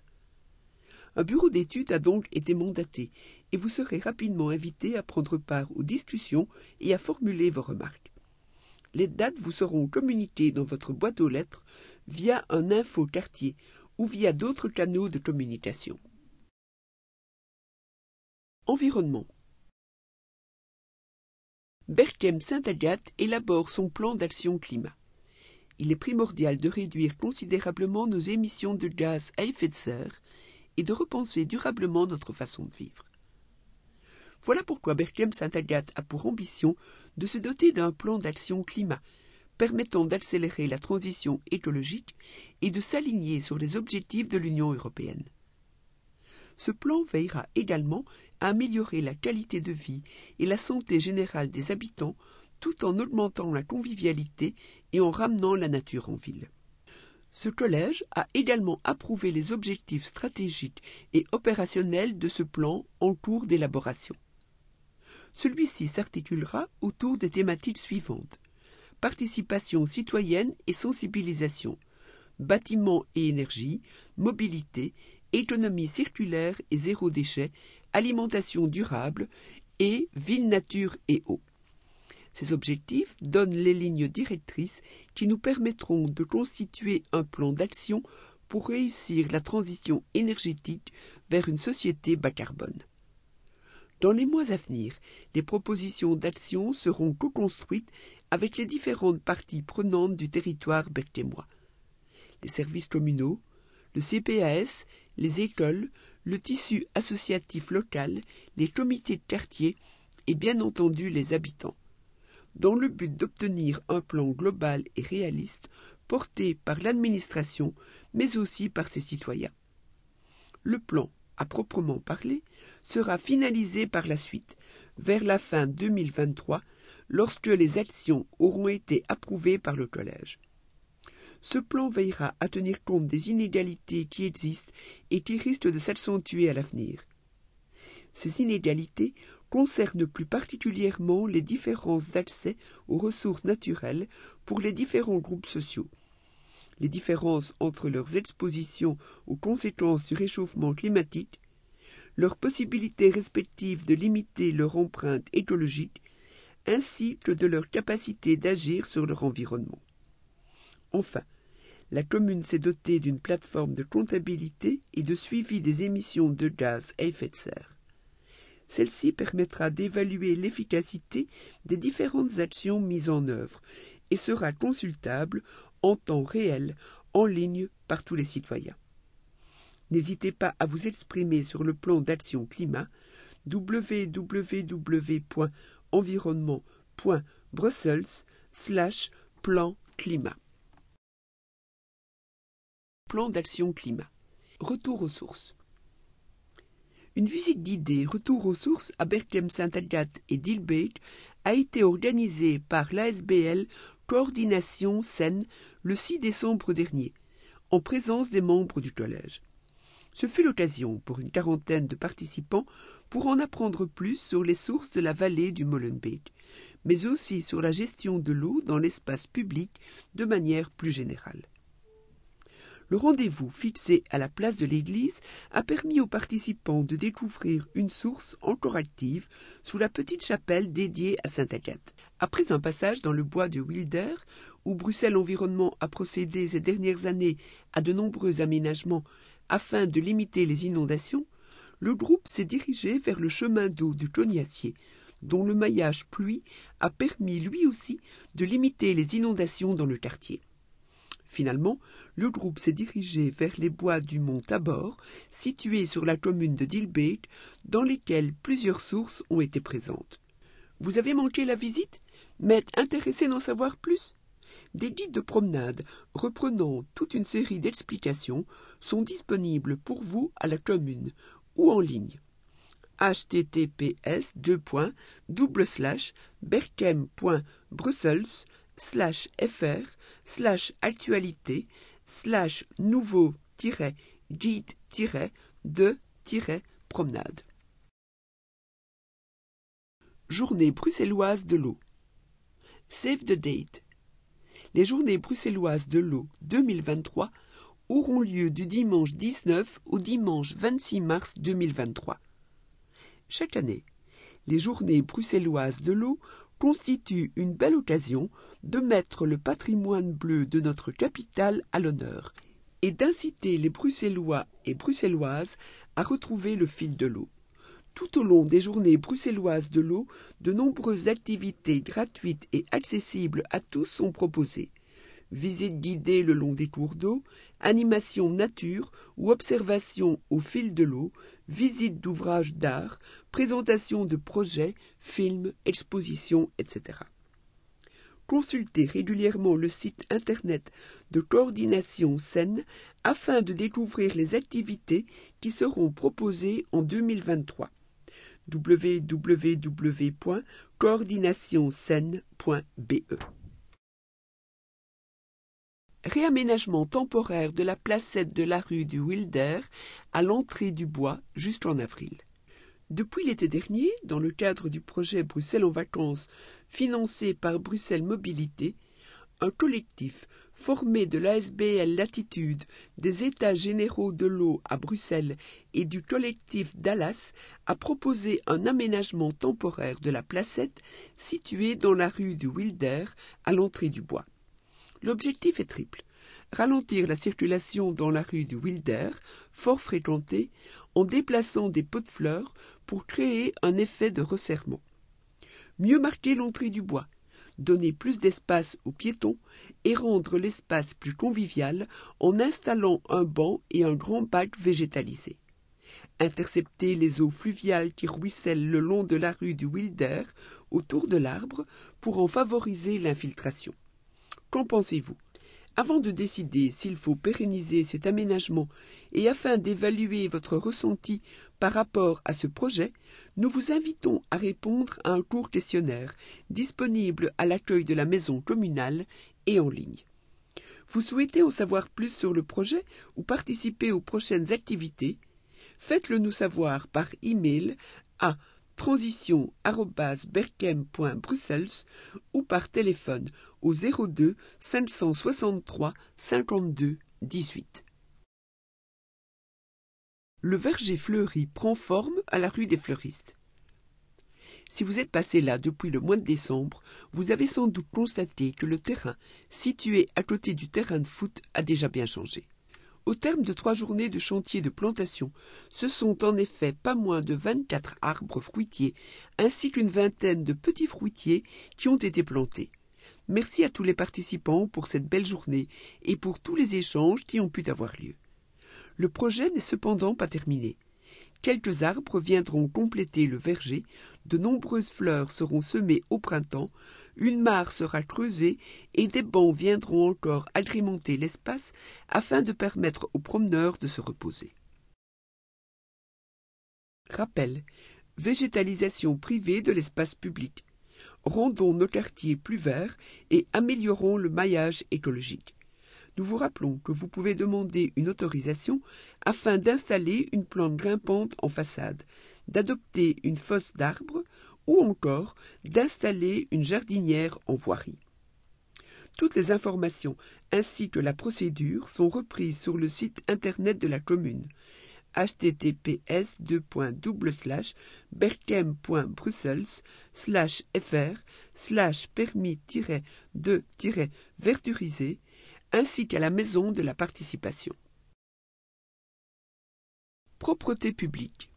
Un bureau d'études a donc été mandaté et vous serez rapidement invité à prendre part aux discussions et à formuler vos remarques. Les dates vous seront communiquées dans votre boîte aux lettres via un info-quartier ou via d'autres canaux de communication. Environnement. Berchem-Saint-Agathe élabore son plan d'action climat. Il est primordial de réduire considérablement nos émissions de gaz à effet de serre et de repenser durablement notre façon de vivre. Voilà pourquoi Berchem-Saint-Agathe a pour ambition de se doter d'un plan d'action climat permettant d'accélérer la transition écologique et de s'aligner sur les objectifs de l'Union européenne. Ce plan veillera également à améliorer la qualité de vie et la santé générale des habitants tout en augmentant la convivialité et en ramenant la nature en ville. Ce collège a également approuvé les objectifs stratégiques et opérationnels de ce plan en cours d'élaboration. Celui-ci s'articulera autour des thématiques suivantes: participation citoyenne et sensibilisation, bâtiments et énergie, mobilité, économie circulaire et zéro déchet, alimentation durable et ville, nature et eau. Ces objectifs donnent les lignes directrices qui nous permettront de constituer un plan d'action pour réussir la transition énergétique vers une société bas carbone. Dans les mois à venir, les propositions d'action seront co-construites avec les différentes parties prenantes du territoire berthémois. Les services communaux, le CPAS, les écoles, le tissu associatif local, les comités de quartier et bien entendu les habitants, dans le but d'obtenir un plan global et réaliste porté par l'administration, mais aussi par ses citoyens. Le plan, à proprement parler, sera finalisé par la suite, vers la fin 2023, lorsque les actions auront été approuvées par le collège. Ce plan veillera à tenir compte des inégalités qui existent et qui risquent de s'accentuer à l'avenir. Ces inégalités concernent plus particulièrement les différences d'accès aux ressources naturelles pour les différents groupes sociaux, les différences entre leurs expositions aux conséquences du réchauffement climatique, leurs possibilités respectives de limiter leur empreinte écologique, ainsi que de leur capacité d'agir sur leur environnement. Enfin, la commune s'est dotée d'une plateforme de comptabilité et de suivi des émissions de gaz à effet de serre. Celle-ci permettra d'évaluer l'efficacité des différentes actions mises en œuvre et sera consultable en temps réel, en ligne, par tous les citoyens. N'hésitez pas à vous exprimer sur le plan d'action climat www.environnement.brussels/plan climat. Plan d'action climat. Retour aux sources. Une visite guidée Retour aux sources à Berchem-Saint-Agathe et Dilbeek a été organisée par l'ASBL Coordination Seine le 6 décembre dernier, en présence des membres du collège. Ce fut l'occasion pour une quarantaine de participants pour en apprendre plus sur les sources de la vallée du Molenbeek, mais aussi sur la gestion de l'eau dans l'espace public de manière plus générale. Le rendez-vous fixé à la place de l'église a permis aux participants de découvrir une source encore active sous la petite chapelle dédiée à Sainte-Agathe. Après un passage dans le bois de Wilder, où Bruxelles Environnement a procédé ces dernières années à de nombreux aménagements afin de limiter les inondations, le groupe s'est dirigé vers le chemin d'eau du Cognacier, dont le maillage pluie a permis lui aussi de limiter les inondations dans le quartier. Finalement, le groupe s'est dirigé vers les bois du mont Tabor, situés sur la commune de Dilbeek, dans lesquels plusieurs sources ont été présentes. Vous avez manqué la visite, mais êtes intéressé d'en savoir plus? Des guides de promenade reprenant toute une série d'explications sont disponibles pour vous à la commune ou en ligne. https://berchem.brussels/fr/nouveau-guide-de-promenade. Journée bruxelloise de l'eau. Save the date. Les journées bruxelloises de l'eau 2023 auront lieu du dimanche 19 au dimanche 26 mars 2023. Chaque année, les journées bruxelloises de l'eau constituent une belle occasion de mettre le patrimoine bleu de notre capitale à l'honneur et d'inciter les Bruxellois et Bruxelloises à retrouver le fil de l'eau. Tout au long des journées bruxelloises de l'eau, de nombreuses activités gratuites et accessibles à tous sont proposées. Visites guidées le long des cours d'eau, animations nature ou observations au fil de l'eau, visites d'ouvrages d'art, présentations de projets, films, expositions, etc. Consultez régulièrement le site internet de Coordination Seine afin de découvrir les activités qui seront proposées en 2023. www.coordinationsen.be. Réaménagement temporaire de la placette de la rue du Wilder à l'entrée du bois jusqu'en avril. Depuis l'été dernier, dans le cadre du projet Bruxelles en vacances financé par Bruxelles Mobilité, un collectif formé de l'ASBL Latitude, des États généraux de l'eau à Bruxelles et du collectif Dallas a proposé un aménagement temporaire de la placette située dans la rue du Wilder à l'entrée du bois. L'objectif est triple: ralentir la circulation dans la rue du Wilder, fort fréquentée, en déplaçant des pots de fleurs pour créer un effet de resserrement. Mieux marquer l'entrée du bois, donner plus d'espace aux piétons et rendre l'espace plus convivial en installant un banc et un grand bac végétalisé. Intercepter les eaux fluviales qui ruissellent le long de la rue du Wilder autour de l'arbre pour en favoriser l'infiltration. Qu'en pensez-vous ? Avant de décider s'il faut pérenniser cet aménagement et afin d'évaluer votre ressenti par rapport à ce projet, nous vous invitons à répondre à un court questionnaire disponible à l'accueil de la maison communale et en ligne. Vous souhaitez en savoir plus sur le projet ou participer aux prochaines activités ? Faites-le nous savoir par email à transition@berchem.brussels ou par téléphone au 02 563 52 18. Le verger fleuri prend forme à la rue des Fleuristes. Si vous êtes passé là depuis le mois de décembre, vous avez sans doute constaté que le terrain, situé à côté du terrain de foot, a déjà bien changé. Au terme de 3 journées de chantier de plantation, ce sont en effet pas moins de 24 arbres fruitiers, ainsi qu'une vingtaine de petits fruitiers qui ont été plantés. Merci à tous les participants pour cette belle journée et pour tous les échanges qui ont pu avoir lieu. Le projet n'est cependant pas terminé. Quelques arbres viendront compléter le verger, de nombreuses fleurs seront semées au printemps, une mare sera creusée et des bancs viendront encore agrémenter l'espace afin de permettre aux promeneurs de se reposer. Rappel: végétalisation privée de l'espace public. Rendons nos quartiers plus verts et améliorons le maillage écologique. Nous vous rappelons que vous pouvez demander une autorisation afin d'installer une plante grimpante en façade, d'adopter une fosse d'arbres ou encore d'installer une jardinière en voirie. Toutes les informations ainsi que la procédure sont reprises sur le site internet de la commune https://berchem.brussels/fr/permis-de-verduriser ainsi qu'à la maison de la participation. Propreté publique.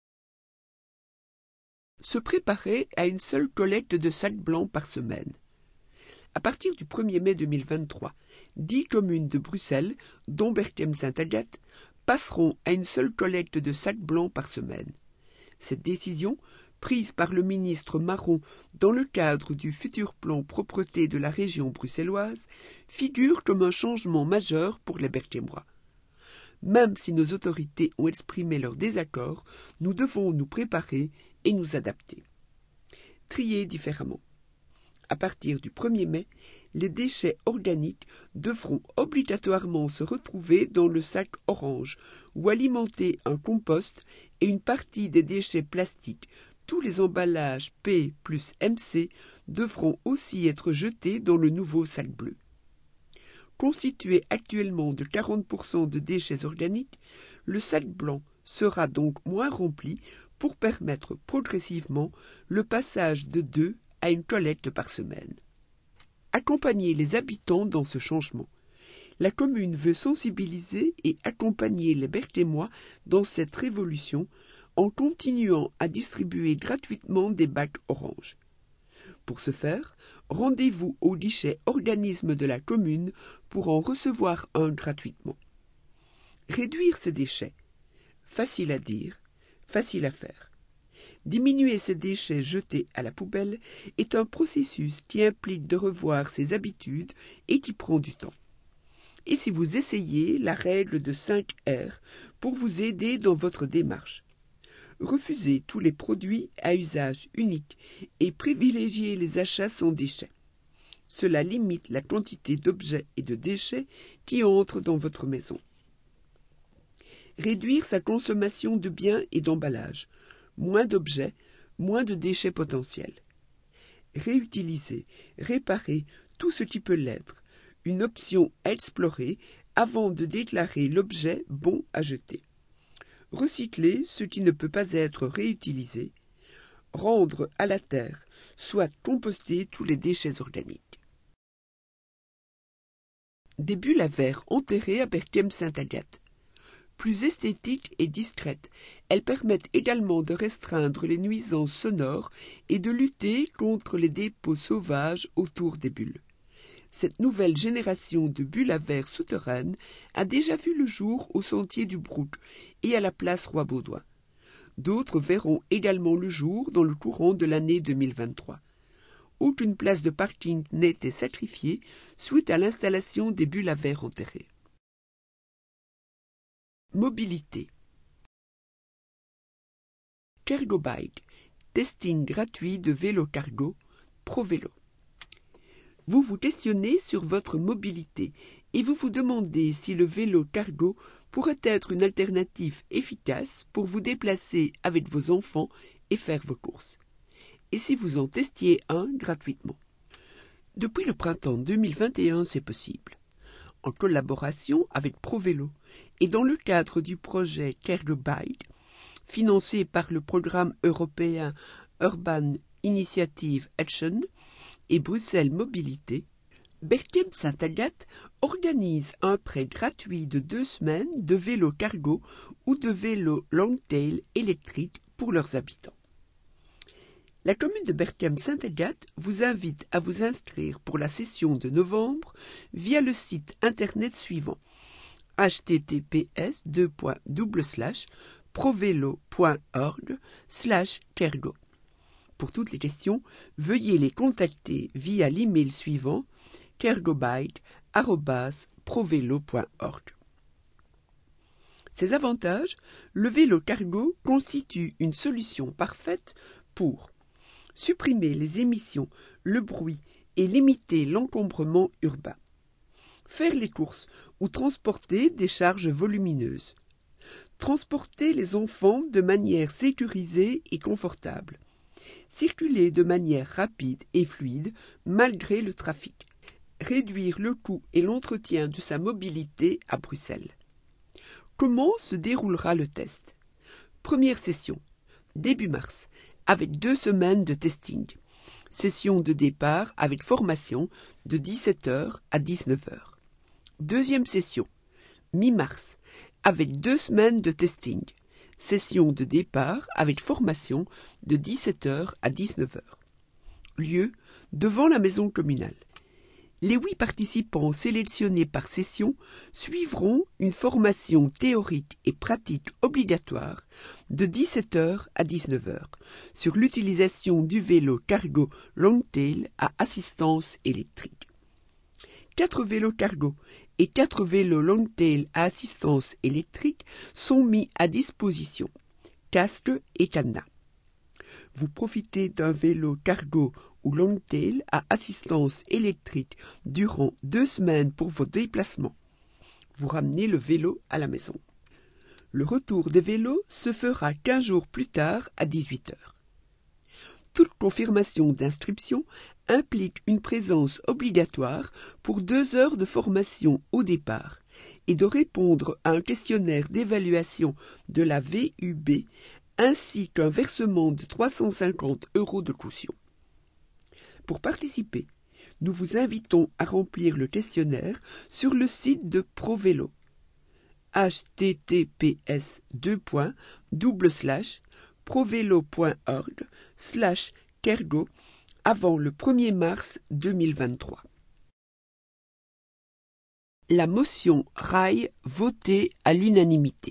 Se préparer à une seule collecte de sacs blancs par semaine. À partir du 1er mai 2023, 10 communes de Bruxelles, dont Berchem-Saint-Agathe, passeront à une seule collecte de sacs blancs par semaine. Cette décision, prise par le ministre Marron dans le cadre du futur plan propreté de la région bruxelloise, figure comme un changement majeur pour les Berchemois. Même si nos autorités ont exprimé leur désaccord, nous devons nous préparer et nous adapter. Trier différemment. À partir du 1er mai, les déchets organiques devront obligatoirement se retrouver dans le sac orange ou alimenter un compost et une partie des déchets plastiques. Tous les emballages P plus MC devront aussi être jetés dans le nouveau sac bleu. Constitué actuellement de 40% de déchets organiques, le sac blanc sera donc moins rempli pour permettre progressivement le passage de 2 à une collecte par semaine. Accompagner les habitants dans ce changement. La commune veut sensibiliser et accompagner les Berchemois dans cette révolution en continuant à distribuer gratuitement des bacs orange. Pour ce faire, rendez-vous au guichet organisme de la commune pour en recevoir un gratuitement. Réduire ces déchets. Facile à dire, facile à faire. Diminuer ces déchets jetés à la poubelle est un processus qui implique de revoir ses habitudes et qui prend du temps. Et si vous essayez la règle de 5 R pour vous aider dans votre démarche. Refusez tous les produits à usage unique et privilégiez les achats sans déchets. Cela limite la quantité d'objets et de déchets qui entrent dans votre maison. Réduire sa consommation de biens et d'emballages. Moins d'objets, moins de déchets potentiels. Réutiliser, réparer tout ce qui peut l'être. Une option à explorer avant de déclarer l'objet bon à jeter. Recycler ce qui ne peut pas être réutilisé. Rendre à la terre, soit composter tous les déchets organiques. Des bulles à verre enterrées à Berchem-Sainte-Agathe. Plus esthétiques et discrètes, elles permettent également de restreindre les nuisances sonores et de lutter contre les dépôts sauvages autour des bulles. Cette nouvelle génération de bulles à verre souterraines a déjà vu le jour au sentier du Brook et à la place Roi-Baudouin. D'autres verront également le jour dans le courant de l'année 2023. Aucune place de parking n'a été sacrifiée suite à l'installation des bulles à verre enterrées. Mobilité. Cargobike, testing gratuit de vélo cargo, ProVélo. Vous vous questionnez sur votre mobilité et vous vous demandez si le vélo cargo pourrait être une alternative efficace pour vous déplacer avec vos enfants et faire vos courses. Et si vous en testiez un gratuitement? Depuis le printemps 2021, c'est possible. En collaboration avec ProVélo et dans le cadre du projet Cargobike, financé par le programme européen Urban Initiative Action et Bruxelles Mobilité, Berchem-Sainte-Agathe organise un prêt gratuit de 2 semaines de vélos cargo ou de vélos long-tail électriques pour leurs habitants. La commune de Berchem-Sainte-Agathe vous invite à vous inscrire pour la session de novembre via le site internet suivant https://provelo.org/cargo. Pour toutes les questions, veuillez les contacter via l'email suivant cargobike@provelo.org. Ces avantages, le vélo cargo constitue une solution parfaite pour supprimer les émissions, le bruit et limiter l'encombrement urbain. Faire les courses ou transporter des charges volumineuses. Transporter les enfants de manière sécurisée et confortable. Circuler de manière rapide et fluide malgré le trafic. Réduire le coût et l'entretien de sa mobilité à Bruxelles. Comment se déroulera le test? Première session, début mars, avec 2 semaines de testing. Session de départ avec formation de 17h à 19h. Deuxième session, mi-mars, avec 2 semaines de testing. Session de départ avec formation de 17h à 19h. Lieu, devant la maison communale. Les 8 participants sélectionnés par session suivront une formation théorique et pratique obligatoire de 17h à 19h sur l'utilisation du vélo cargo long-tail à assistance électrique. 4 vélos cargo et 4 vélos long-tail à assistance électrique sont mis à disposition, casque et cadenas. Vous profitez d'un vélo cargo ou long-tail à assistance électrique durant 2 semaines pour vos déplacements. Vous ramenez le vélo à la maison. Le retour des vélos se fera 15 jours plus tard à 18h. Toute confirmation d'inscription implique une présence obligatoire pour 2 heures de formation au départ et de répondre à un questionnaire d'évaluation de la VUB ainsi qu'un versement de 350 € de caution. Pour participer, nous vous invitons à remplir le questionnaire sur le site de ProVélo. https://provelo.org/cargo avant le 1er mars 2023. La motion rail votée à l'unanimité.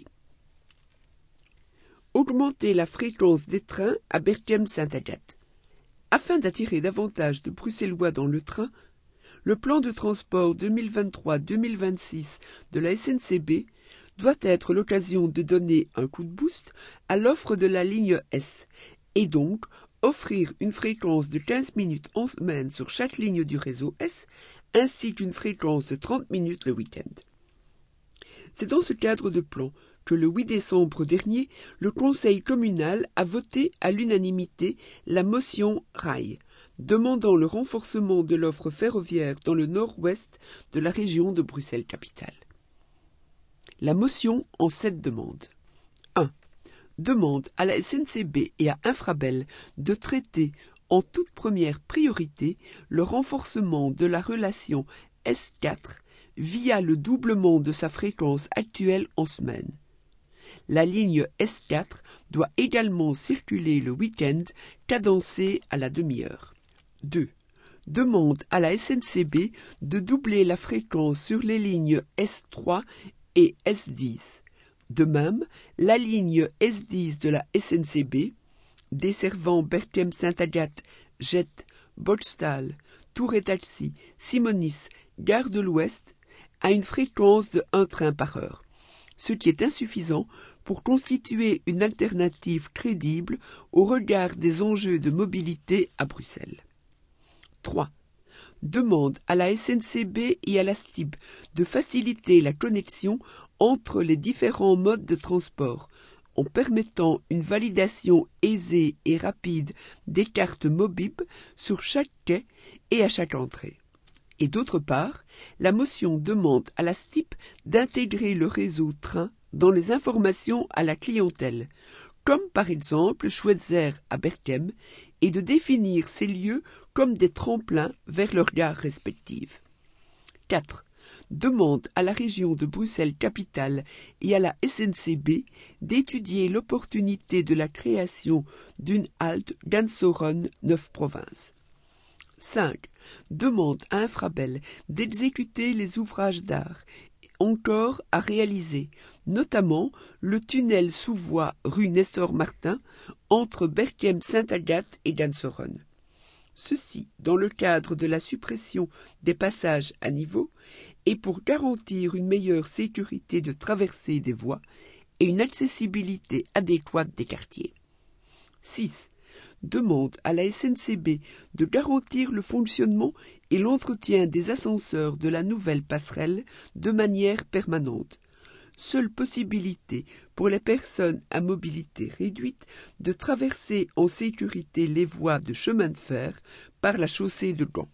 Augmenter la fréquence des trains à Berchem-Sainte-Agathe. Afin d'attirer davantage de Bruxellois dans le train, le plan de transport 2023-2026 de la SNCB doit être l'occasion de donner un coup de boost à l'offre de la ligne S, et donc offrir une fréquence de 15 minutes en semaine sur chaque ligne du réseau S, ainsi qu'une fréquence de 30 minutes le week-end. C'est dans ce cadre de plan que le 8 décembre dernier, le Conseil communal a voté à l'unanimité la motion Rail, demandant le renforcement de l'offre ferroviaire dans le nord-ouest de la région de Bruxelles-Capitale. La motion en 7 demandes. 1. Demande à la SNCB et à Infrabel de traiter en toute première priorité le renforcement de la relation S4 via le doublement de sa fréquence actuelle en semaine. La ligne S4 doit également circuler le week-end, cadencée à la demi-heure. 2. Demande à la SNCB de doubler la fréquence sur les lignes S3 et S10. De même, la ligne S10 de la SNCB, desservant Berchem-Saint-Agathe, Jette, Botstal, Tour-et-Taxi, Simonis, Gare de l'Ouest, a une fréquence de 1 train par heure, ce qui est insuffisant pour constituer une alternative crédible au regard des enjeux de mobilité à Bruxelles. 3. Demande à la SNCB et à la STIB de faciliter la connexion entre les différents modes de transport en permettant une validation aisée et rapide des cartes Mobib sur chaque quai et à chaque entrée. Et d'autre part, la motion demande à la STIB d'intégrer le réseau train dans les informations à la clientèle, comme par exemple Schweitzer à Berchem, et de définir ces lieux comme des tremplins vers leurs gares respectives. 4. Demande à la région de Bruxelles-Capitale et à la SNCB d'étudier l'opportunité de la création d'une halte Gansoron 9 provinces. 5. Demande à Infrabel d'exécuter les ouvrages d'art encore à réaliser, notamment le tunnel sous voie rue Nestor Martin entre Berchem-Saint-Agathe et Gansoron. Ceci dans le cadre de la suppression des passages à niveau et pour garantir une meilleure sécurité de traversée des voies et une accessibilité adéquate des quartiers. 6. Demande à la SNCB de garantir le fonctionnement et l'entretien des ascenseurs de la nouvelle passerelle de manière permanente. Seule possibilité pour les personnes à mobilité réduite de traverser en sécurité les voies de chemin de fer par la chaussée de Gand.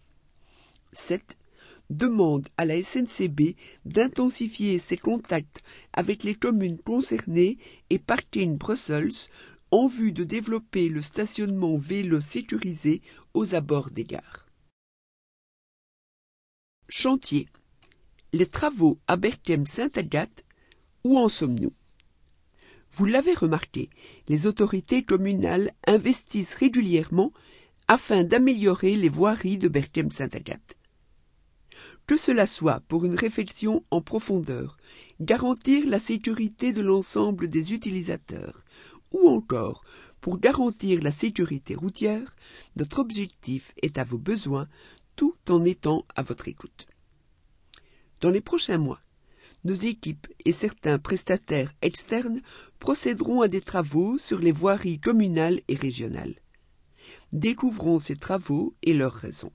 7. Demande à la SNCB d'intensifier ses contacts avec les communes concernées et Parking Brussels en vue de développer le stationnement vélo sécurisé aux abords des gares. Chantier. Les travaux à Berchem-Saint-Agathe, où en sommes-nous? Vous l'avez remarqué, les autorités communales investissent régulièrement afin d'améliorer les voiries de Berchem-Saint-Agathe. Que cela soit pour une réflexion en profondeur, garantir la sécurité de l'ensemble des utilisateurs, ou encore pour garantir la sécurité routière, notre objectif est à vos besoins tout en étant à votre écoute. Dans les prochains mois, nos équipes et certains prestataires externes procéderont à des travaux sur les voiries communales et régionales. Découvrons ces travaux et leurs raisons.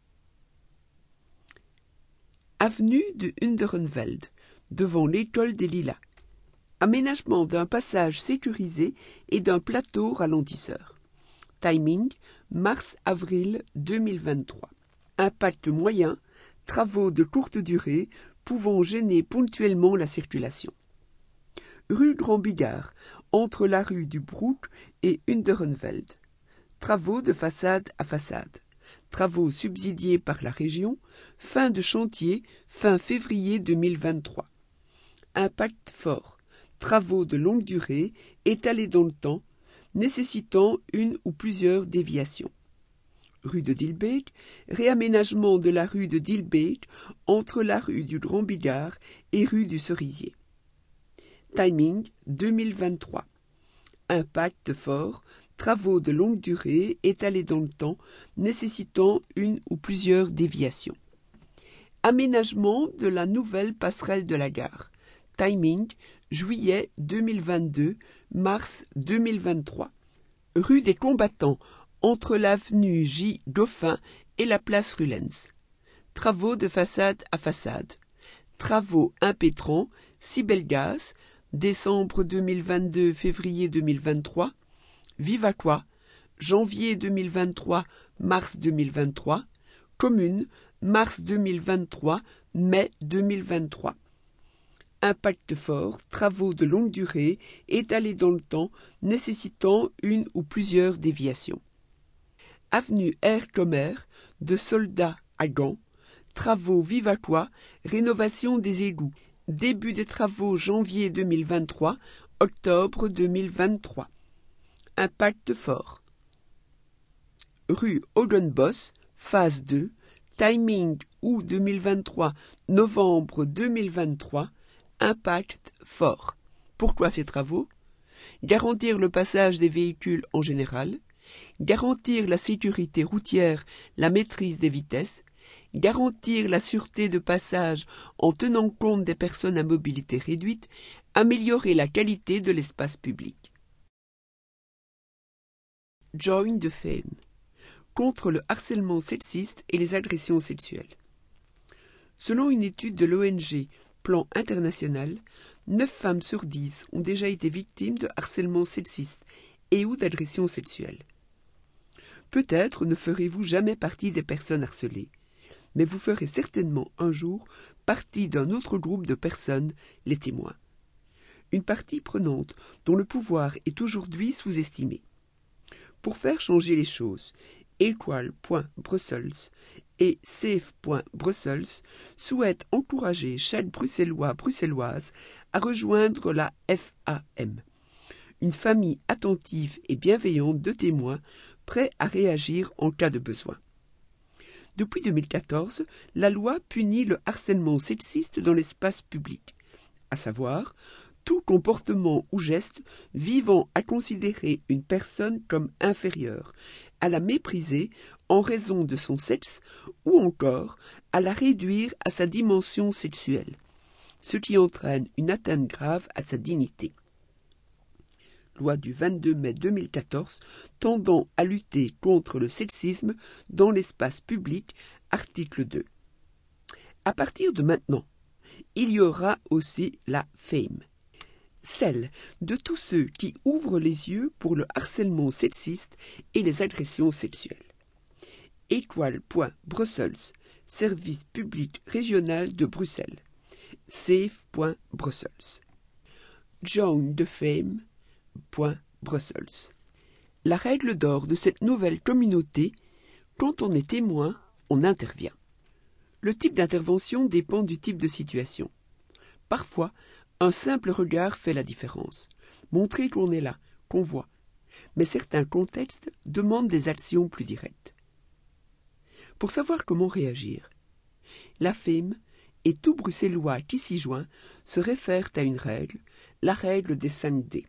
Avenue de Hunderenveld, devant l'école des Lilas. Aménagement d'un passage sécurisé et d'un plateau ralentisseur. Timing, mars-avril 2023. Impact moyen, travaux de courte durée pouvant gêner ponctuellement la circulation. Rue Grand Bigard, entre la rue du Broek et Hunderenveld. Travaux de façade à façade. Travaux subsidiés par la région. Fin de chantier, fin février 2023. Impact fort. Travaux de longue durée, étalés dans le temps, nécessitant une ou plusieurs déviations. Rue de Dilbeek, réaménagement de la rue de Dilbeek entre la rue du Grand Bigard et rue du Cerisier. Timing 2023. Impact fort, travaux de longue durée étalés dans le temps, nécessitant une ou plusieurs déviations. Aménagement de la nouvelle passerelle de la gare. Timing juillet 2022, mars 2023. Rue des Combattants, entre l'avenue J. Dauphin et la place Rulens. Travaux de façade à façade. Travaux impétrants, Cybelgas, décembre 2022, février 2023. Vivaquois, janvier 2023, mars 2023. Commune, mars 2023, mai 2023. Impact fort, travaux de longue durée, étalés dans le temps, nécessitant une ou plusieurs déviations. Avenue Air-Commer, de Soldats à Gand, travaux Vivaquois, rénovation des égouts. Début des travaux janvier 2023, octobre 2023. Impact fort. Rue Odenbos, phase 2, timing août 2023, novembre 2023, impact fort. Pourquoi ces travaux? Garantir le passage des véhicules en général, garantir la sécurité routière, la maîtrise des vitesses, garantir la sûreté de passage en tenant compte des personnes à mobilité réduite, améliorer la qualité de l'espace public. Join the Fame. Contre le harcèlement sexiste et les agressions sexuelles. Selon une étude de l'ONG Plan International, 9 femmes sur 10 ont déjà été victimes de harcèlement sexiste et ou d'agressions sexuelles. Peut-être ne ferez-vous jamais partie des personnes harcelées, mais vous ferez certainement un jour partie d'un autre groupe de personnes, les témoins. Une partie prenante dont le pouvoir est aujourd'hui sous-estimé. Pour faire changer les choses, Equal.Brussels et Safe.Brussels souhaitent encourager chaque Bruxelloise à rejoindre la FAM, une famille attentive et bienveillante de témoins prêts à réagir en cas de besoin. Depuis 2014, la loi punit le harcèlement sexiste dans l'espace public, à savoir tout comportement ou geste visant à considérer une personne comme inférieure, à la mépriser en raison de son sexe ou encore à la réduire à sa dimension sexuelle, ce qui entraîne une atteinte grave à sa dignité. Loi du 22 mai 2014 tendant à lutter contre le sexisme dans l'espace public, article 2. À partir de maintenant, il y aura aussi la FAME, celle de tous ceux qui ouvrent les yeux pour le harcèlement sexiste et les agressions sexuelles. Equal.Brussels, service public régional de Bruxelles. Safe.Brussels. Join the Fame.Brussels. La règle d'or de cette nouvelle communauté, quand on est témoin, on intervient. Le type d'intervention dépend du type de situation. Parfois, un simple regard fait la différence. Montrer qu'on est là, qu'on voit. Mais certains contextes demandent des actions plus directes. Pour savoir comment réagir, la FAME et tout Bruxellois qui s'y joint se réfèrent à une règle, la règle des 5D.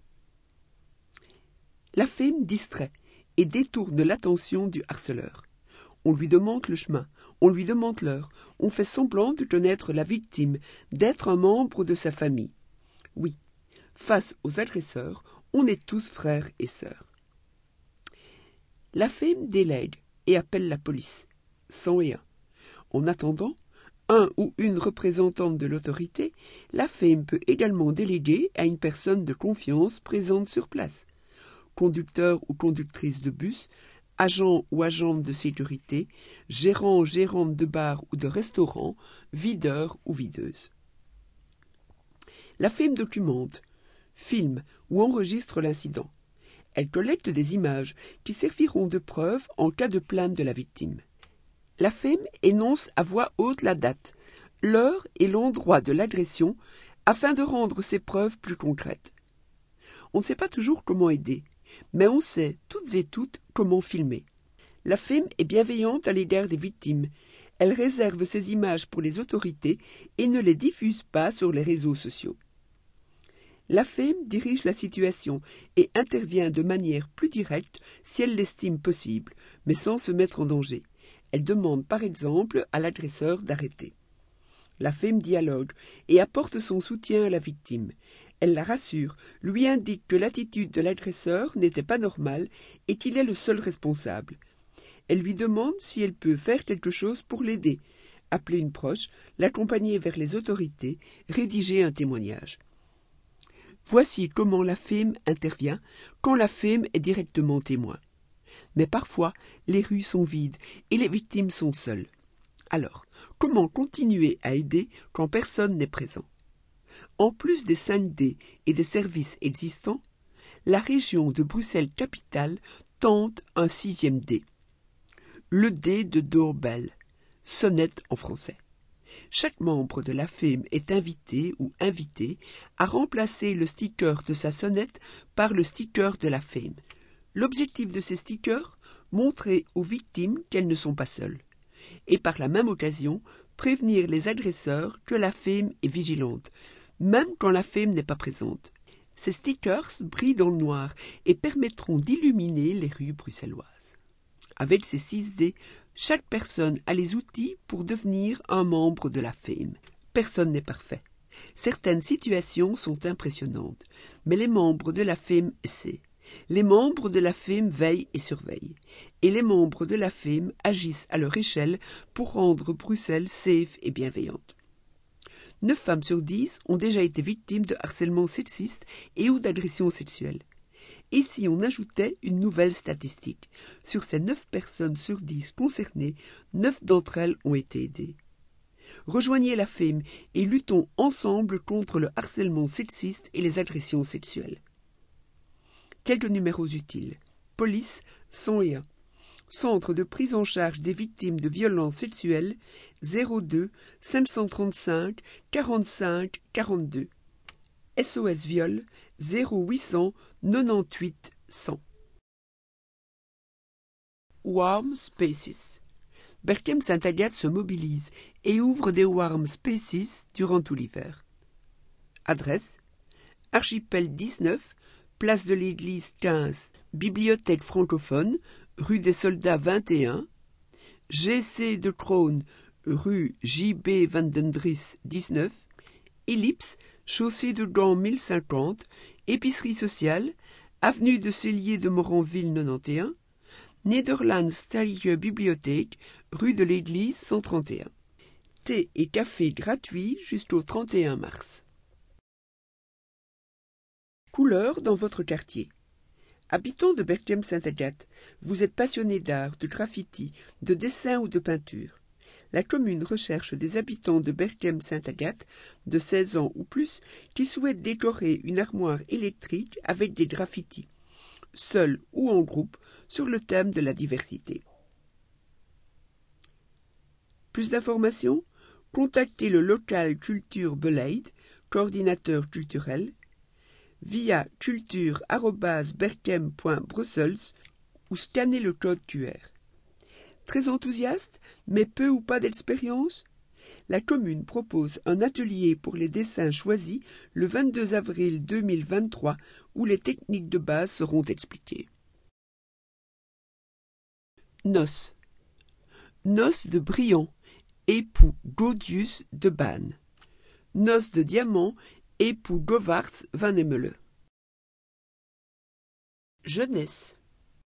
La FAME distrait et détourne l'attention du harceleur. On lui demande le chemin, on lui demande l'heure, on fait semblant de connaître la victime, d'être un membre de sa famille. Oui, face aux agresseurs, on est tous frères et sœurs. La FAME délègue et appelle la police, 101. En attendant, un ou une représentante de l'autorité, la FAME peut également déléguer à une personne de confiance présente sur place, conducteur ou conductrice de bus, agent ou agente de sécurité, gérant, gérante de bar ou de restaurant, videur ou videuse. La FAME documente, filme ou enregistre l'incident. Elle collecte des images qui serviront de preuve en cas de plainte de la victime. La FAME énonce à voix haute la date, l'heure et l'endroit de l'agression afin de rendre ces preuves plus concrètes. On ne sait pas toujours comment aider, mais on sait toutes et toutes comment filmer. La FAME est bienveillante à l'égard des victimes. Elle réserve ces images pour les autorités et ne les diffuse pas sur les réseaux sociaux. La FAME dirige la situation et intervient de manière plus directe si elle l'estime possible, mais sans se mettre en danger. Elle demande par exemple à l'agresseur d'arrêter. La femme dialogue et apporte son soutien à la victime. Elle la rassure, lui indique que l'attitude de l'agresseur n'était pas normale et qu'il est le seul responsable. Elle lui demande si elle peut faire quelque chose pour l'aider, appeler une proche, l'accompagner vers les autorités, rédiger un témoignage. Voici comment la femme intervient quand la femme est directement témoin. Mais parfois, les rues sont vides et les victimes sont seules. Alors, comment continuer à aider quand personne n'est présent? En plus des 5D et des services existants, la région de Bruxelles-Capitale tente un 6e D. Le D de doorbell, sonnette en français. Chaque membre de la FEM est invité ou invitée à remplacer le sticker de sa sonnette par le sticker de la FEM. L'objectif de ces stickers, montrer aux victimes qu'elles ne sont pas seules. Et par la même occasion, prévenir les agresseurs que la FEM est vigilante, même quand la FEM n'est pas présente. Ces stickers brillent dans le noir et permettront d'illuminer les rues bruxelloises. Avec ces 6D, chaque personne a les outils pour devenir un membre de la FEM. Personne n'est parfait. Certaines situations sont impressionnantes, mais les membres de la FEM essaient. Les membres de la FEM veillent et surveillent. Et les membres de la FEM agissent à leur échelle pour rendre Bruxelles safe et bienveillante. 9 femmes sur 10 ont déjà été victimes de harcèlement sexiste et ou d'agression sexuelle. Et si on ajoutait une nouvelle statistique, sur ces 9 personnes sur 10 concernées, 9 d'entre elles ont été aidées. Rejoignez la FEM et luttons ensemble contre le harcèlement sexiste et les agressions sexuelles. Quelques numéros utiles. Police 101. Centre de prise en charge des victimes de violences sexuelles 02 535 45 42. SOS Viol 0800 98 100. Warm Spaces. Berchem Sainte-Agathe se mobilise et ouvre des Warm Spaces durant tout l'hiver. Adresse: Archipel 19, place de l'Église 15, Bibliothèque francophone, rue des Soldats 21, GC de Kroon, rue J.B. van den Dries 19, Ellipse, chaussée de Gand 1050, épicerie sociale, avenue de Cellier de Moranville 91, Nederlands Talige Bibliothèque, rue de l'Église 131. Thé et café gratuits jusqu'au 31 mars. Couleurs dans votre quartier. Habitant de Berchem Sainte-Agathe, vous êtes passionné d'art, de graffiti, de dessin ou de peinture. La commune recherche des habitants de Berchem Sainte-Agathe de 16 ans ou plus qui souhaitent décorer une armoire électrique avec des graffitis, seuls ou en groupe, sur le thème de la diversité. Plus d'informations? Contactez le local Culture Beleid, coordinateur culturel, via culture@berchem.brussels ou scannez le code QR. Très enthousiaste, mais peu ou pas d'expérience? La commune propose un atelier pour les dessins choisis le 22 avril 2023 où les techniques de base seront expliquées. Noces. Noces de Briand, époux Gaudius de Banne. Noces de Diamant, époux Govaerts van Emmele. Jeunesse.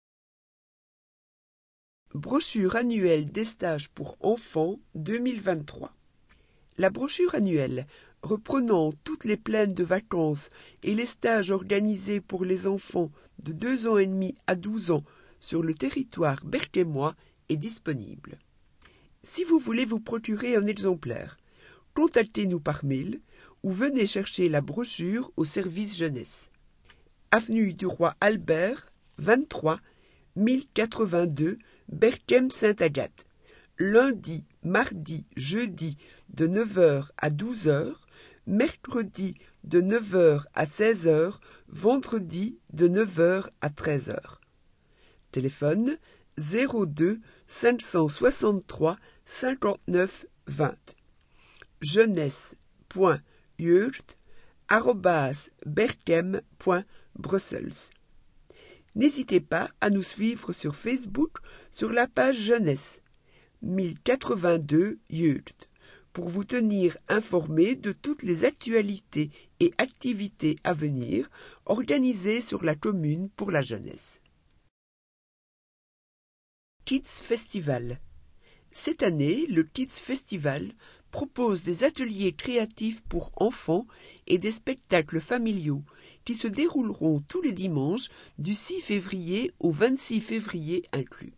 Brochure annuelle des stages pour enfants 2023. La brochure annuelle, reprenant toutes les plaines de vacances et les stages organisés pour les enfants de 2 ans et demi à 12 ans sur le territoire berchemois, est disponible. Si vous voulez vous procurer un exemplaire, contactez-nous par mail ou venez chercher la brochure au service jeunesse. Avenue du Roi Albert, 23, 1082, Berchem Sainte-Agathe. Lundi, mardi, jeudi de 9h à 12h, mercredi de 9h à 16h, vendredi de 9h à 13h. Téléphone 02 563 59 20. jeunesse.jeugd@berchem.brussels. N'hésitez pas à nous suivre sur Facebook sur la page Jeunesse 1082 Jeugd pour vous tenir informé de toutes les actualités et activités à venir organisées sur la commune pour la jeunesse. Kids Festival. Cette année, le Kids Festival propose des ateliers créatifs pour enfants et des spectacles familiaux qui se dérouleront tous les dimanches du 6 février au 26 février inclus.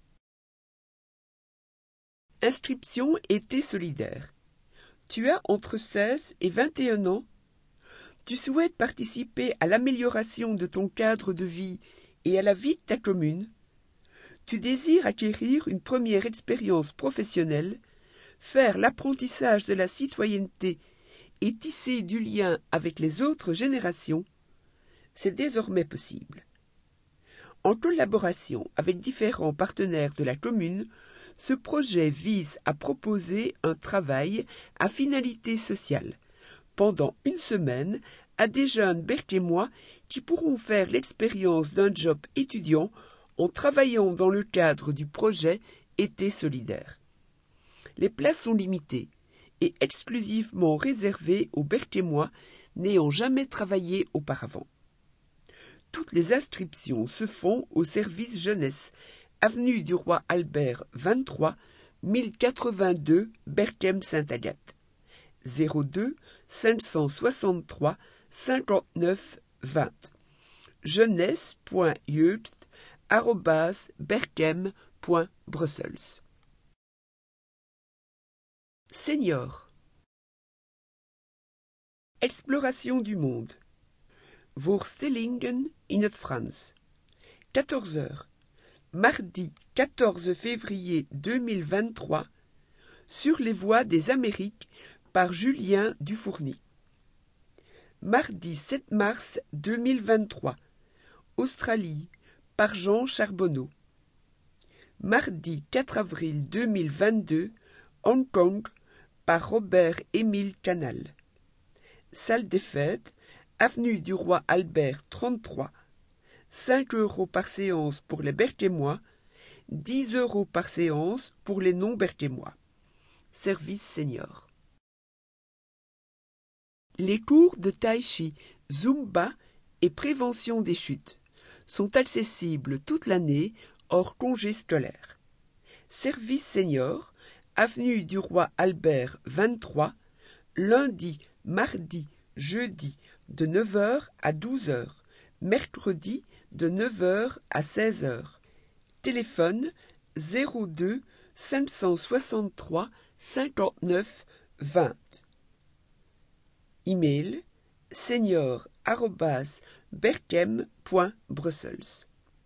Inscription été solidaire. Tu as entre 16 et 21 ans. Tu souhaites participer à l'amélioration de ton cadre de vie et à la vie de ta commune. Tu désires acquérir une première expérience professionnelle, faire l'apprentissage de la citoyenneté et tisser du lien avec les autres générations. C'est désormais possible. En collaboration avec différents partenaires de la commune, ce projet vise à proposer un travail à finalité sociale pendant une semaine à des jeunes berthémois qui pourront faire l'expérience d'un job étudiant en travaillant dans le cadre du projet Été solidaire. Les places sont limitées et exclusivement réservées aux berthémois n'ayant jamais travaillé auparavant. Toutes les inscriptions se font au service jeunesse, avenue du Roi Albert 23, 1082 Berchem-Sainte-Agathe. 02 563 59 20. jeunesse.youth@berchem.brussels. Senior. Exploration du monde. Voorstellingen in het Frans. 14h. Mardi 14 février 2023. Sur les voies des Amériques par Julien Dufourny. Mardi 7 mars 2023. Australie par Jean Charbonneau. Mardi 4 avril 2022. Hong Kong par Robert-Émile Canal. Salle des fêtes, avenue du Roi Albert 33. 5 € par séance pour les berthémois, 10 € par séance pour les non-berthémois. Service senior. Les cours de tai chi, zumba et prévention des chutes sont accessibles toute l'année hors congé scolaire. Service senior, avenue du Roi Albert 23, lundi, mardi, jeudi de 9h à 12h, mercredi de 9h à 16h. Téléphone 02 563 59 20. Email senior@berchem.brussels.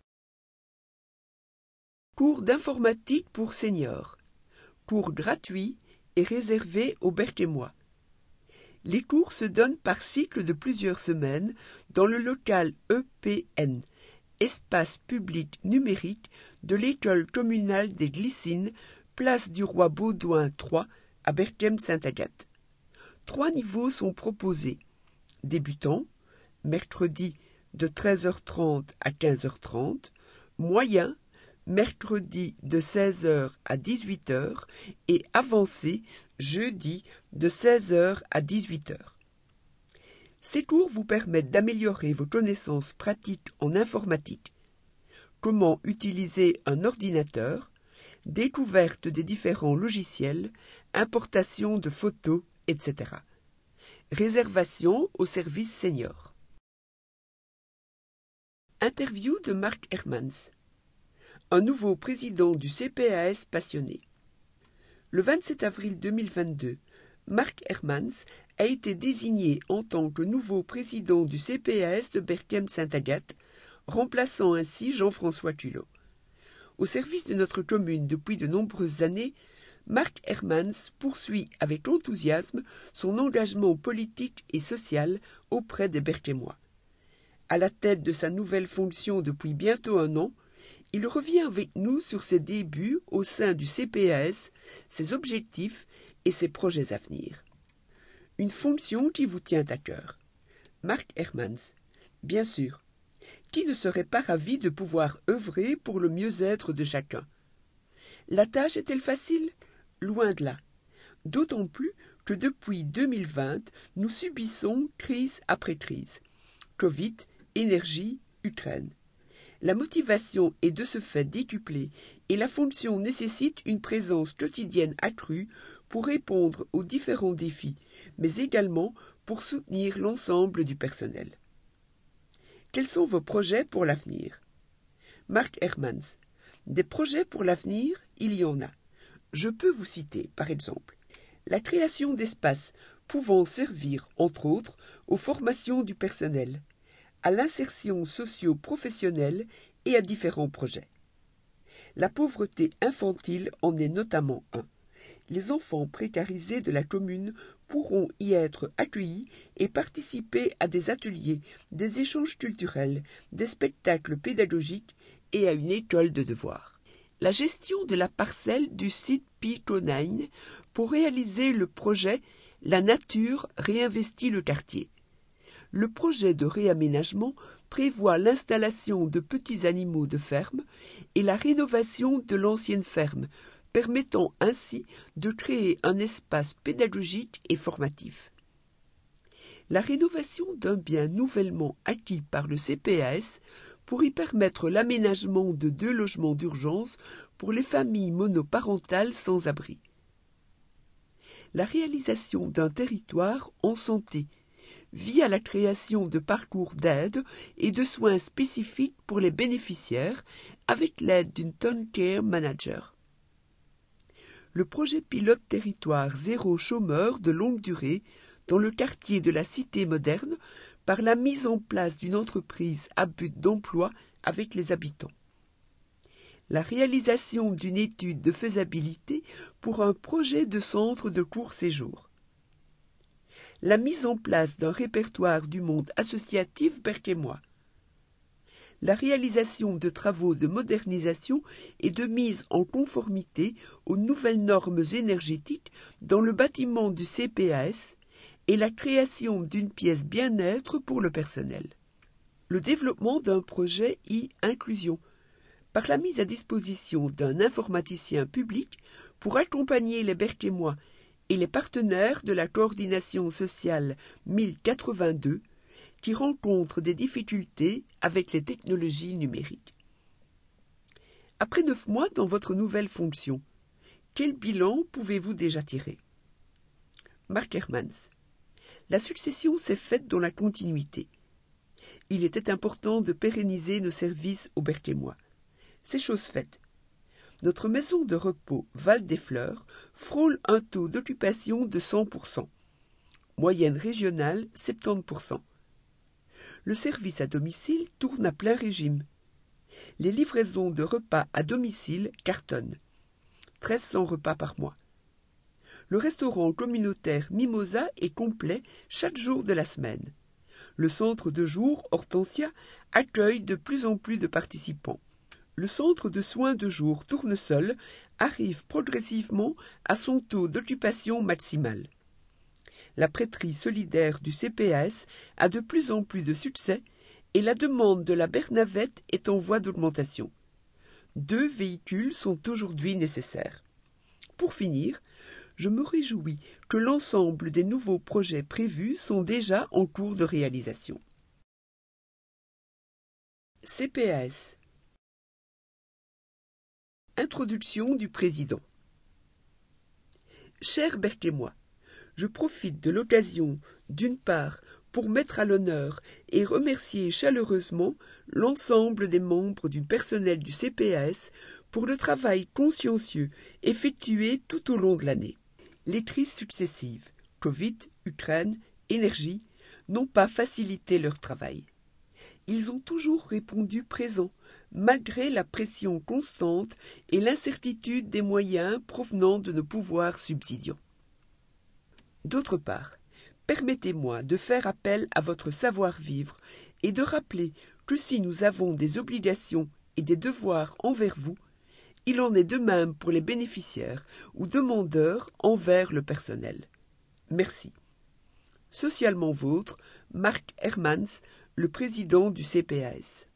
Cours d'informatique pour seniors. Cours gratuits et réservés aux berthémois. Les cours se donnent par cycle de plusieurs semaines dans le local EPN, Espace public numérique de l'école communale des Glycines, place du Roi Baudouin 3 à Berchem-Sainte-Agathe. 3 niveaux sont proposés. Débutant, mercredi de 13h30 à 15h30, moyen, mercredi de 16h à 18h et avancé, jeudi de 16h à 18h. Ces cours vous permettent d'améliorer vos connaissances pratiques en informatique, comment utiliser un ordinateur, découverte des différents logiciels, importation de photos, etc. Réservation au service senior. Interview de Marc Hermans, un nouveau président du CPAS passionné. Le 27 avril 2022, Marc Hermans a été désigné en tant que nouveau président du CPAS de Berchem-Sainte-Agathe, remplaçant ainsi Jean-François Culot. Au service de notre commune depuis de nombreuses années, Marc Hermans poursuit avec enthousiasme son engagement politique et social auprès des Berthémois. À la tête de sa nouvelle fonction depuis bientôt 1 an, il revient avec nous sur ses débuts au sein du CPAS, ses objectifs et ses projets à venir. Une fonction qui vous tient à cœur. Marc Hermans, bien sûr. Qui ne serait pas ravi de pouvoir œuvrer pour le mieux-être de chacun? La tâche est-elle facile? Loin de là. D'autant plus que depuis 2020, nous subissons crise après crise. Covid, énergie, Ukraine. La motivation est de ce fait décuplée et la fonction nécessite une présence quotidienne accrue pour répondre aux différents défis, mais également pour soutenir l'ensemble du personnel. Quels sont vos projets pour l'avenir? Mark Hermans. Des projets pour l'avenir, il y en a. Je peux vous citer, par exemple, la création d'espaces pouvant servir, entre autres, aux formations du personnel, à l'insertion socio-professionnelle et à différents projets. La pauvreté infantile en est notamment un. Les enfants précarisés de la commune pourront y être accueillis et participer à des ateliers, des échanges culturels, des spectacles pédagogiques et à une école de devoirs. La gestion de la parcelle du site Piconine pour réaliser le projet La Nature réinvestit le quartier. Le projet de réaménagement prévoit l'installation de petits animaux de ferme et la rénovation de l'ancienne ferme, permettant ainsi de créer un espace pédagogique et formatif. La rénovation d'un bien nouvellement acquis par le CPAS pour y permettre l'aménagement de 2 logements d'urgence pour les familles monoparentales sans abri. La réalisation d'un territoire en santé via la création de parcours d'aide et de soins spécifiques pour les bénéficiaires avec l'aide d'une Town Care Manager. Le projet pilote territoire zéro chômeur de longue durée dans le quartier de la Cité moderne par la mise en place d'une entreprise à but d'emploi avec les habitants. La réalisation d'une étude de faisabilité pour un projet de centre de court séjour. La mise en place d'un répertoire du monde associatif berquémois. La réalisation de travaux de modernisation et de mise en conformité aux nouvelles normes énergétiques dans le bâtiment du CPAS et la création d'une pièce bien-être pour le personnel. Le développement d'un projet e-inclusion par la mise à disposition d'un informaticien public pour accompagner les berquémois et les partenaires de la coordination sociale 1082 qui rencontrent des difficultés avec les technologies numériques. Après 9 mois dans votre nouvelle fonction, quel bilan pouvez-vous déjà tirer? Mark Hermans. La succession s'est faite dans la continuité. Il était important de pérenniser nos services aux berquémois. C'est chose faite. Notre maison de repos Val des Fleurs frôle un taux d'occupation de 100%. Moyenne régionale 70%. Le service à domicile tourne à plein régime. Les livraisons de repas à domicile cartonnent. 1300 repas par mois. Le restaurant communautaire Mimosa est complet chaque jour de la semaine. Le centre de jour Hortensia accueille de plus en plus de participants. Le centre de soins de jour Tournesol arrive progressivement à son taux d'occupation maximal. La prêtrise solidaire du CPAS a de plus en plus de succès et la demande de la Bernavette est en voie d'augmentation. 2 véhicules sont aujourd'hui nécessaires. Pour finir, je me réjouis que l'ensemble des nouveaux projets prévus sont déjà en cours de réalisation. CPAS. Introduction du président. Cher berquémois, je profite de l'occasion, d'une part, pour mettre à l'honneur et remercier chaleureusement l'ensemble des membres du personnel du CPAS pour le travail consciencieux effectué tout au long de l'année. Les crises successives, Covid, Ukraine, énergie, n'ont pas facilité leur travail. Ils ont toujours répondu présents, malgré la pression constante et l'incertitude des moyens provenant de nos pouvoirs subsidiants. D'autre part, permettez-moi de faire appel à votre savoir-vivre et de rappeler que si nous avons des obligations et des devoirs envers vous, il en est de même pour les bénéficiaires ou demandeurs envers le personnel. Merci. Socialement vôtre, Mark Hermans, le président du CPAS.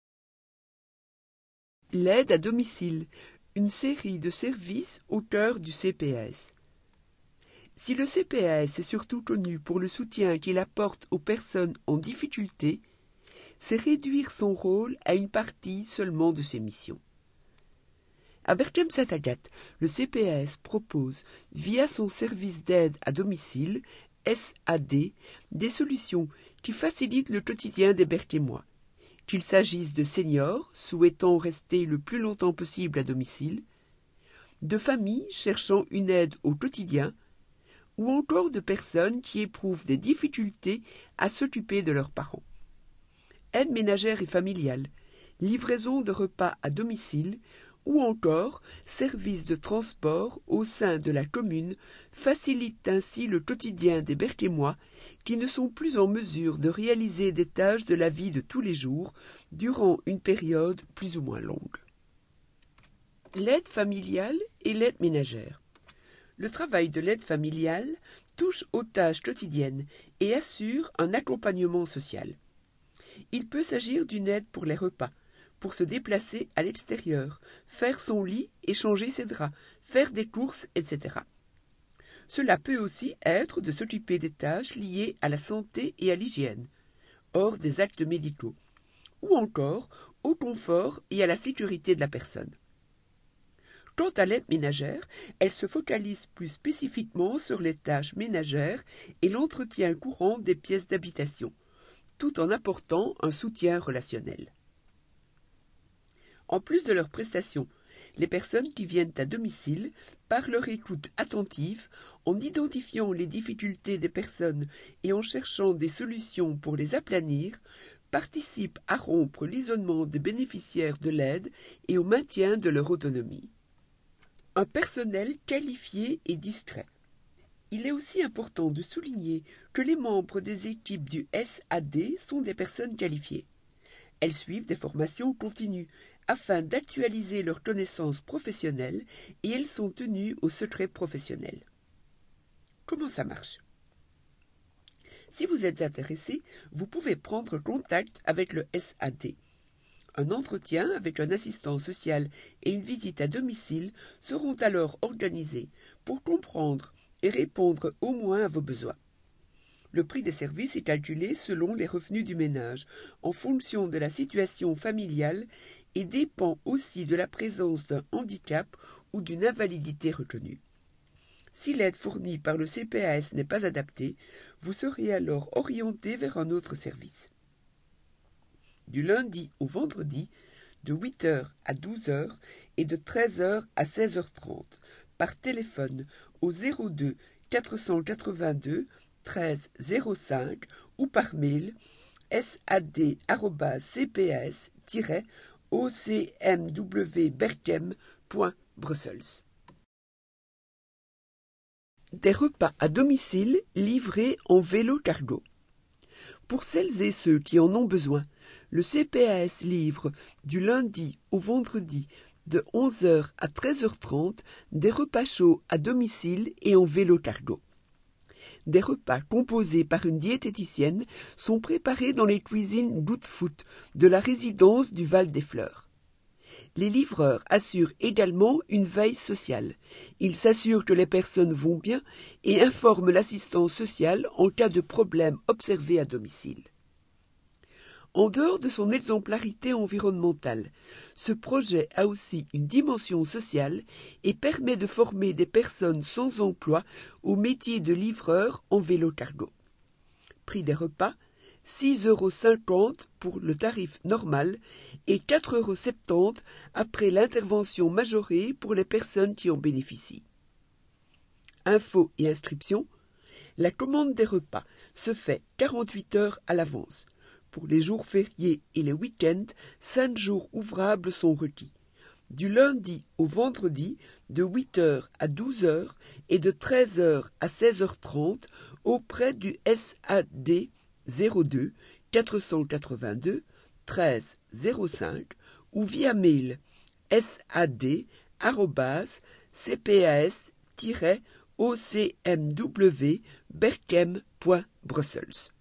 L'aide à domicile, une série de services au cœur du CPAS. Si le CPAS est surtout connu pour le soutien qu'il apporte aux personnes en difficulté, c'est réduire son rôle à une partie seulement de ses missions. À Berchem Saint-Agathe, le CPAS propose, via son service d'aide à domicile, SAD, des solutions qui facilitent le quotidien des Berchemois, qu'il s'agisse de seniors souhaitant rester le plus longtemps possible à domicile, de familles cherchant une aide au quotidien, ou encore de personnes qui éprouvent des difficultés à s'occuper de leurs parents. Aide ménagère et familiale, livraison de repas à domicile, ou encore services de transport au sein de la commune facilitent ainsi le quotidien des Berchemois qui ne sont plus en mesure de réaliser des tâches de la vie de tous les jours durant une période plus ou moins longue. L'aide familiale et l'aide ménagère. Le travail de l'aide familiale touche aux tâches quotidiennes et assure un accompagnement social. Il peut s'agir d'une aide pour les repas, pour se déplacer à l'extérieur, faire son lit et changer ses draps, faire des courses, etc. Cela peut aussi être de s'occuper des tâches liées à la santé et à l'hygiène, hors des actes médicaux, ou encore au confort et à la sécurité de la personne. Quant à l'aide ménagère, elle se focalise plus spécifiquement sur les tâches ménagères et l'entretien courant des pièces d'habitation, tout en apportant un soutien relationnel. En plus de leurs prestations, les personnes qui viennent à domicile, par leur écoute attentive, en identifiant les difficultés des personnes et en cherchant des solutions pour les aplanir, participent à rompre l'isolement des bénéficiaires de l'aide et au maintien de leur autonomie. Un personnel qualifié et discret. Il est aussi important de souligner que les membres des équipes du SAD sont des personnes qualifiées. Elles suivent des formations continues afin d'actualiser leurs connaissances professionnelles et elles sont tenues au secret professionnel. Comment ça marche? Si vous êtes intéressé, vous pouvez prendre contact avec le SAD. Un entretien avec un assistant social et une visite à domicile seront alors organisés pour comprendre et répondre au moins à vos besoins. Le prix des services est calculé selon les revenus du ménage, en fonction de la situation familiale et dépend aussi de la présence d'un handicap ou d'une invalidité reconnue. Si l'aide fournie par le CPAS n'est pas adaptée, vous serez alors orienté vers un autre service. Du lundi au vendredi, de 8h à 12h et de 13h à 16h30, par téléphone au 02 482 13 05 ou par mail sad@cps-ocmwberchem.brussels. Des repas à domicile livrés en vélo cargo. Pour celles et ceux qui en ont besoin, le CPAS livre du lundi au vendredi de 11h à 13h30 des repas chauds à domicile et en vélo cargo. Des repas composés par une diététicienne sont préparés dans les cuisines Good Food de la résidence du Val des Fleurs. Les livreurs assurent également une veille sociale. Ils s'assurent que les personnes vont bien et informent l'assistance sociale en cas de problème observé à domicile. En dehors de son exemplarité environnementale, ce projet a aussi une dimension sociale et permet de former des personnes sans emploi au métier de livreur en vélo cargo. Prix des repas, 6,50 € pour le tarif normal et 4,70 € après l'intervention majorée pour les personnes qui en bénéficient. Infos et inscriptions. La commande des repas se fait 48 heures à l'avance. Pour les jours fériés et les week-ends, 5 jours ouvrables sont requis. Du lundi au vendredi, de 8h à 12h et de 13h à 16h30 auprès du SAD 02 482 13 05 ou via mail sad@cps-ocmwberchem.brussels.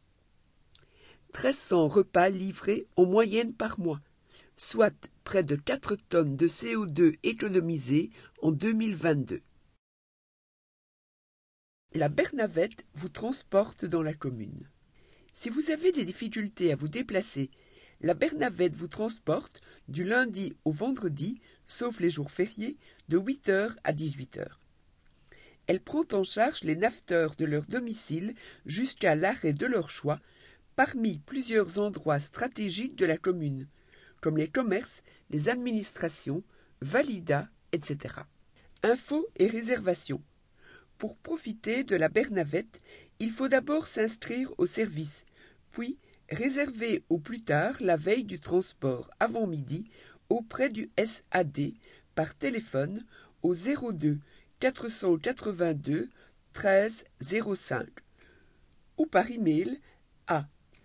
1300 repas livrés en moyenne par mois, soit près de 4 tonnes de CO2 économisées en 2022. La Bernavette vous transporte dans la commune. Si vous avez des difficultés à vous déplacer, la Bernavette vous transporte du lundi au vendredi, sauf les jours fériés, de 8h à 18h. Elle prend en charge les naveteurs de leur domicile jusqu'à l'arrêt de leur choix, parmi plusieurs endroits stratégiques de la commune, comme les commerces, les administrations, Valida, etc. Infos et réservations. Pour profiter de la Bernavette, il faut d'abord s'inscrire au service, puis réserver au plus tard la veille du transport avant midi auprès du SAD par téléphone au 02 482 13 05 ou par email à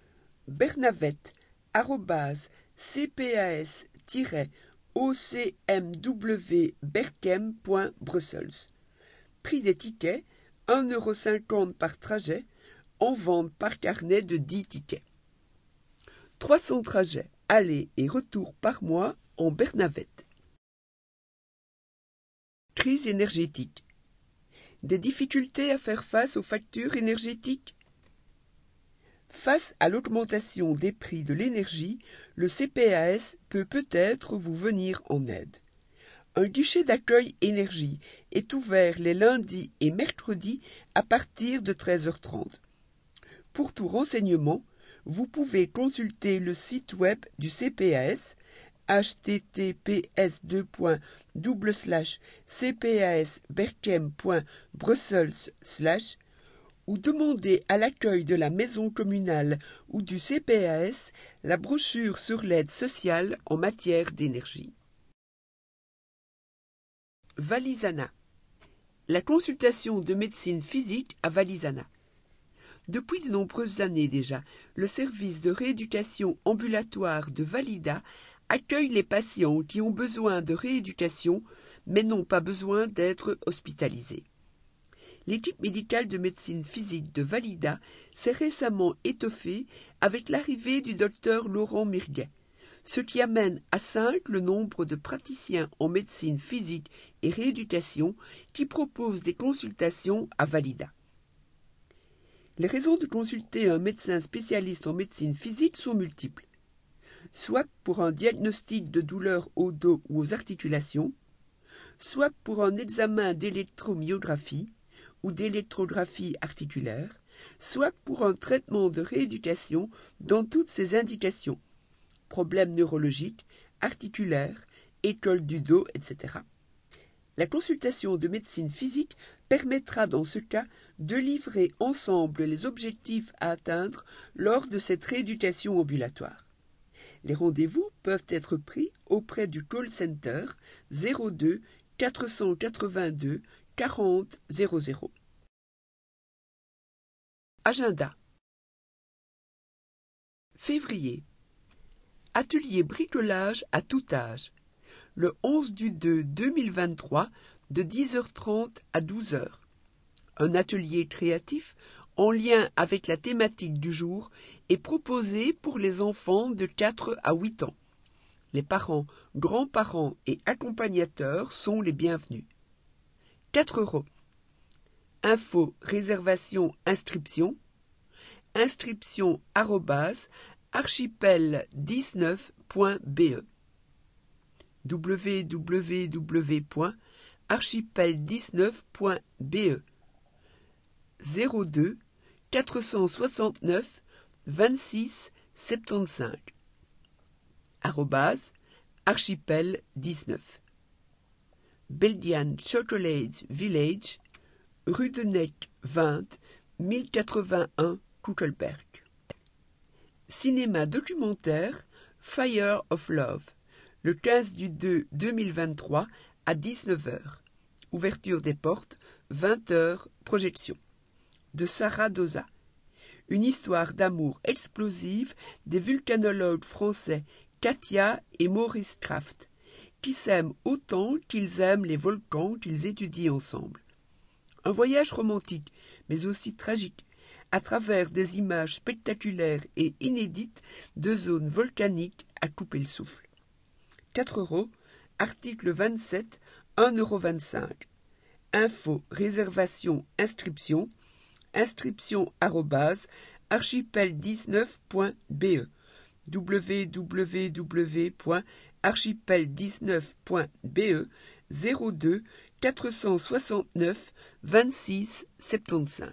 bernavette@cps-ocmwberchem.brussels. Prix des tickets, 1,50 € par trajet, en vente par carnet de 10 tickets. 300 trajets, aller et retour par mois en Bernavette. Crise énergétique. Des difficultés à faire face aux factures énergétiques? Face à l'augmentation des prix de l'énergie, le CPAS peut-être vous venir en aide. Un guichet d'accueil énergie est ouvert les lundis et mercredis à partir de 13h30. Pour tout renseignement, vous pouvez consulter le site web du CPAS https://cpasberchem.brussels/ ou demander à l'accueil de la maison communale ou du CPAS la brochure sur l'aide sociale en matière d'énergie. Valisana. La consultation de médecine physique à Valisana. Depuis de nombreuses années déjà, le service de rééducation ambulatoire de Valida accueille les patients qui ont besoin de rééducation mais n'ont pas besoin d'être hospitalisés. L'équipe médicale de médecine physique de Valida s'est récemment étoffée avec l'arrivée du docteur Laurent Mirguet, ce qui amène à 5 le nombre de praticiens en médecine physique et rééducation qui proposent des consultations à Valida. Les raisons de consulter un médecin spécialiste en médecine physique sont multiples, soit pour un diagnostic de douleur au dos ou aux articulations, soit pour un examen d'électromyographie ou d'électrographie articulaire, soit pour un traitement de rééducation dans toutes ses indications, problèmes neurologiques, articulaires, école du dos, etc. La consultation de médecine physique permettra dans ce cas de livrer ensemble les objectifs à atteindre lors de cette rééducation ambulatoire. Les rendez-vous peuvent être pris auprès du call center 02 482 40 00. Agenda. Février. Atelier bricolage à tout âge. Le 11/2/2023 de 10h30 à 12h. Un atelier créatif en lien avec la thématique du jour est proposé pour les enfants de 4 à 8 ans. Les parents, grands-parents et accompagnateurs sont les bienvenus. 4 €. Info, réservation, inscription. Inscription @archipel19.be www.archipel19.be 02 469 26 75 @archipel19. Belgian Chocolate Village, rue de Neck 20, 1081 Kuckelberg. Cinéma documentaire Fire of Love, le 15/2/2023 à 19h. Ouverture des portes, 20h, projection. De Sarah Doza. Une histoire d'amour explosive des volcanologues français Katia et Maurice Kraft, qui s'aiment autant qu'ils aiment les volcans qu'ils étudient ensemble. Un voyage romantique, mais aussi tragique, à travers des images spectaculaires et inédites de zones volcaniques à couper le souffle. 4 €, article 27, 1,25 €. Info, réservation, inscription, inscription@archipel19.be www.archipel19.be 02 469 26 75.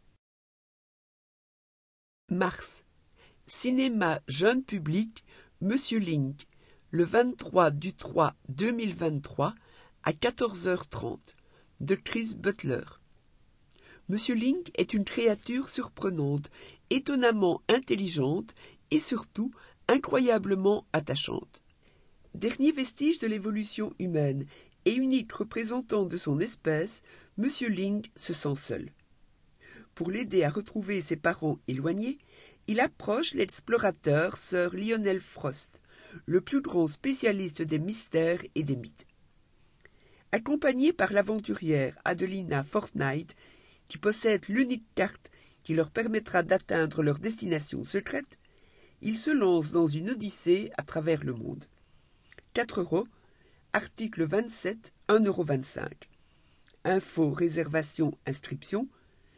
Mars. Cinéma jeune public, Monsieur Link, le 23 du 3 2023 à 14h30, de Chris Butler. Monsieur Link est une créature surprenante, étonnamment intelligente et surtout incroyablement attachante. Dernier vestige de l'évolution humaine et unique représentant de son espèce, Monsieur Link se sent seul. Pour l'aider à retrouver ses parents éloignés, il approche l'explorateur Sir Lionel Frost, le plus grand spécialiste des mystères et des mythes. Accompagné par l'aventurière Adelina Fortnite, qui possède l'unique carte qui leur permettra d'atteindre leur destination secrète, ils se lancent dans une odyssée à travers le monde. 4 €, article 27, 1,25 €. Info, réservation, inscription.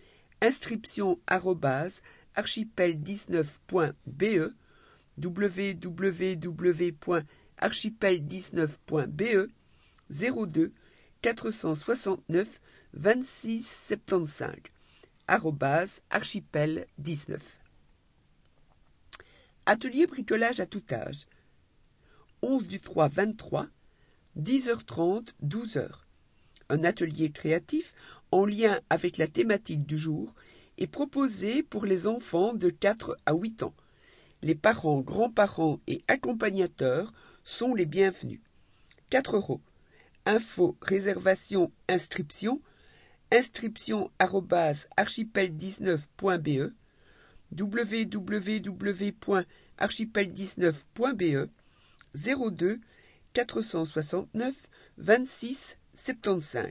Inscription@archipel19.be www.archipel19.be 02 469 26 75 @archipel19. Atelier bricolage à tout âge. 11 du 3 23, 10h30, 12h. Un atelier créatif en lien avec la thématique du jour est proposé pour les enfants de 4 à 8 ans. Les parents, grands-parents et accompagnateurs sont les bienvenus. 4 €. Info, réservation, inscription. Inscription@archipel19.be www.archipel19.be 02 469 26 75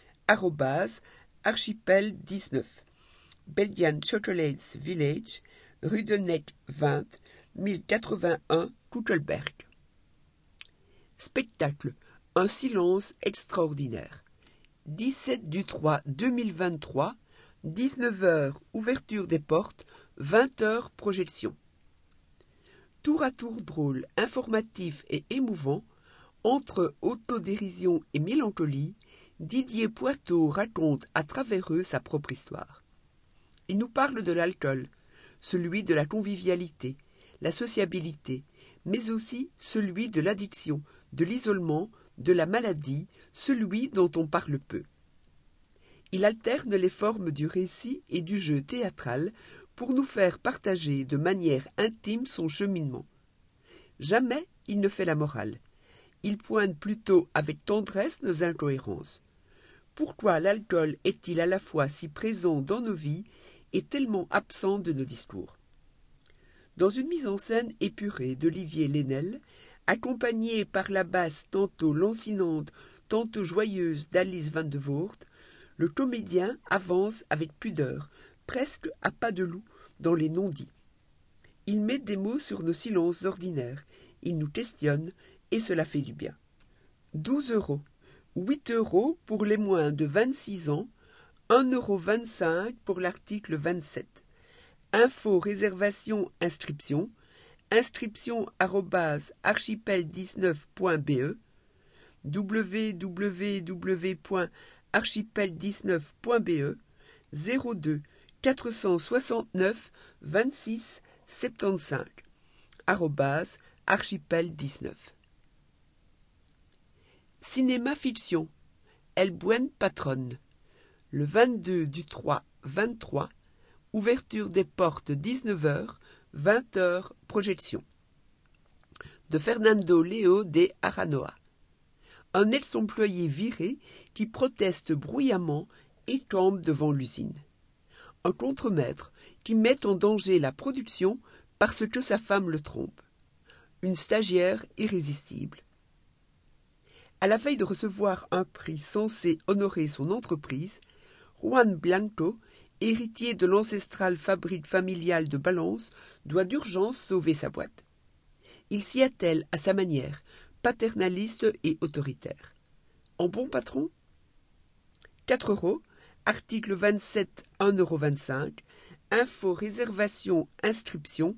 @archipel19. Belgian Chocolates Village, rue de Neck 20, 1081, Kuckelberg. Spectacle, un silence extraordinaire. 17 du 3 2023, 19h, ouverture des portes, 20h, projection. Tour à tour drôle, informatif et émouvant, entre autodérision et mélancolie, Didier Poitot raconte à travers eux sa propre histoire. Il nous parle de l'alcool, celui de la convivialité, la sociabilité, mais aussi celui de l'addiction, de l'isolement, de la maladie, celui dont on parle peu. Il alterne les formes du récit et du jeu théâtral pour nous faire partager de manière intime son cheminement. Jamais il ne fait la morale. Il pointe plutôt avec tendresse nos incohérences. Pourquoi l'alcool est-il à la fois si présent dans nos vies et tellement absent de nos discours? Dans une mise en scène épurée d'Olivier Lesnel, accompagné par la basse tantôt lancinante, tantôt joyeuse d'Alice Van de Voort, le comédien avance avec pudeur, presque à pas de loup, dans les non-dits. Il met des mots sur nos silences ordinaires, il nous questionne, et cela fait du bien. 12 €, 8 € pour les moins de 26 ans, 1,25 € pour l'article 27. Info, réservation, inscription. Inscription@archipel19.be www.archipel19.be 02 469 26 75 @archipel19. Cinéma fiction, El Buen Patron, le 22 du 3 23, ouverture des portes 19h, 20h, projection. De Fernando Leo de Aranoa. Un ex-employé viré qui proteste bruyamment et tombe devant l'usine. Un contremaître qui met en danger la production parce que sa femme le trompe. Une stagiaire irrésistible. À la veille de recevoir un prix censé honorer son entreprise, Juan Blanco, héritier de l'ancestrale fabrique familiale de Balance, doit d'urgence sauver sa boîte. Il s'y attelle à sa manière, paternaliste et autoritaire. En bon patron ? 4 €, Article 27, 1,25 €. Info, réservation, inscription.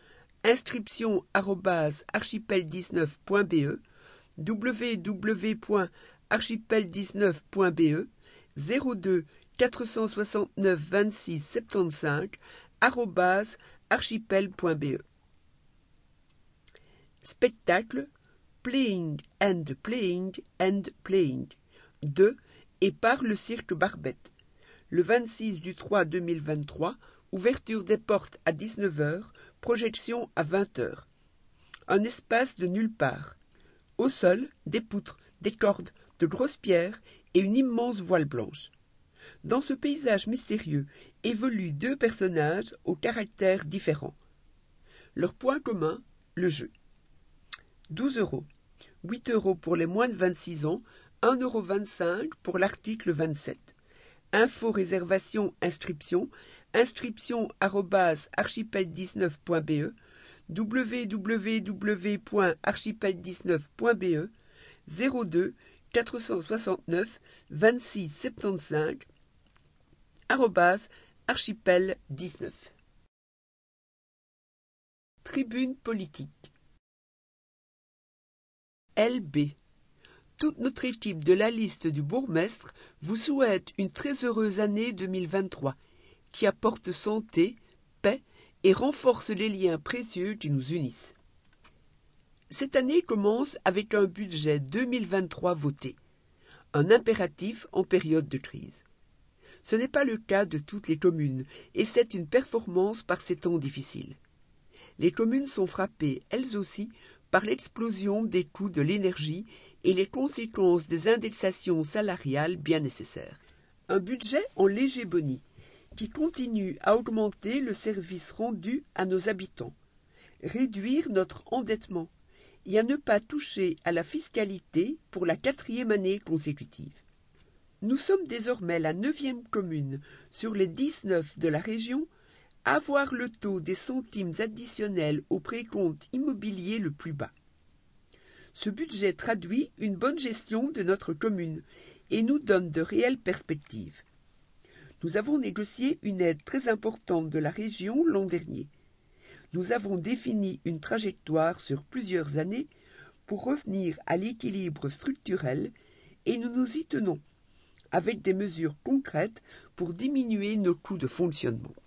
Inscription@archipel19.be. www.archipel19.be. 02 469 26 75 @archipel.be. Spectacle Playing and Playing and Playing de et par le Cirque Barbette. Le 26/3/2023, ouverture des portes à 19 h, projection à 20 h. Un espace de nulle part. Au sol, des poutres, des cordes, de grosses pierres et une immense voile blanche. Dans ce paysage mystérieux évoluent deux personnages aux caractères différents. Leur point commun, le jeu. 12 €. 8 € pour les moins de 26 ans, 1,25 € pour l'article 27. Info, réservation, inscription. Inscription@archipel19.be. www.archipel19.be. 02 469 26 75 @archipel19. Tribune politique. LB. Toute notre équipe de la liste du bourgmestre vous souhaite une très heureuse année 2023 qui apporte santé, paix et renforce les liens précieux qui nous unissent. Cette année commence avec un budget 2023 voté, un impératif en période de crise. Ce n'est pas le cas de toutes les communes et c'est une performance par ces temps difficiles. Les communes sont frappées, elles aussi, par l'explosion des coûts de l'énergie et les conséquences des indexations salariales bien nécessaires. Un budget en léger boni, qui continue à augmenter le service rendu à nos habitants, réduire notre endettement et à ne pas toucher à la fiscalité pour la 4e année consécutive. Nous sommes désormais la 9e commune sur les 19 de la région à avoir le taux des centimes additionnels au précompte immobilier le plus bas. Ce budget traduit une bonne gestion de notre commune et nous donne de réelles perspectives. Nous avons négocié une aide très importante de la région l'an dernier. Nous avons défini une trajectoire sur plusieurs années pour revenir à l'équilibre structurel et nous nous y tenons, avec des mesures concrètes pour diminuer nos coûts de fonctionnement.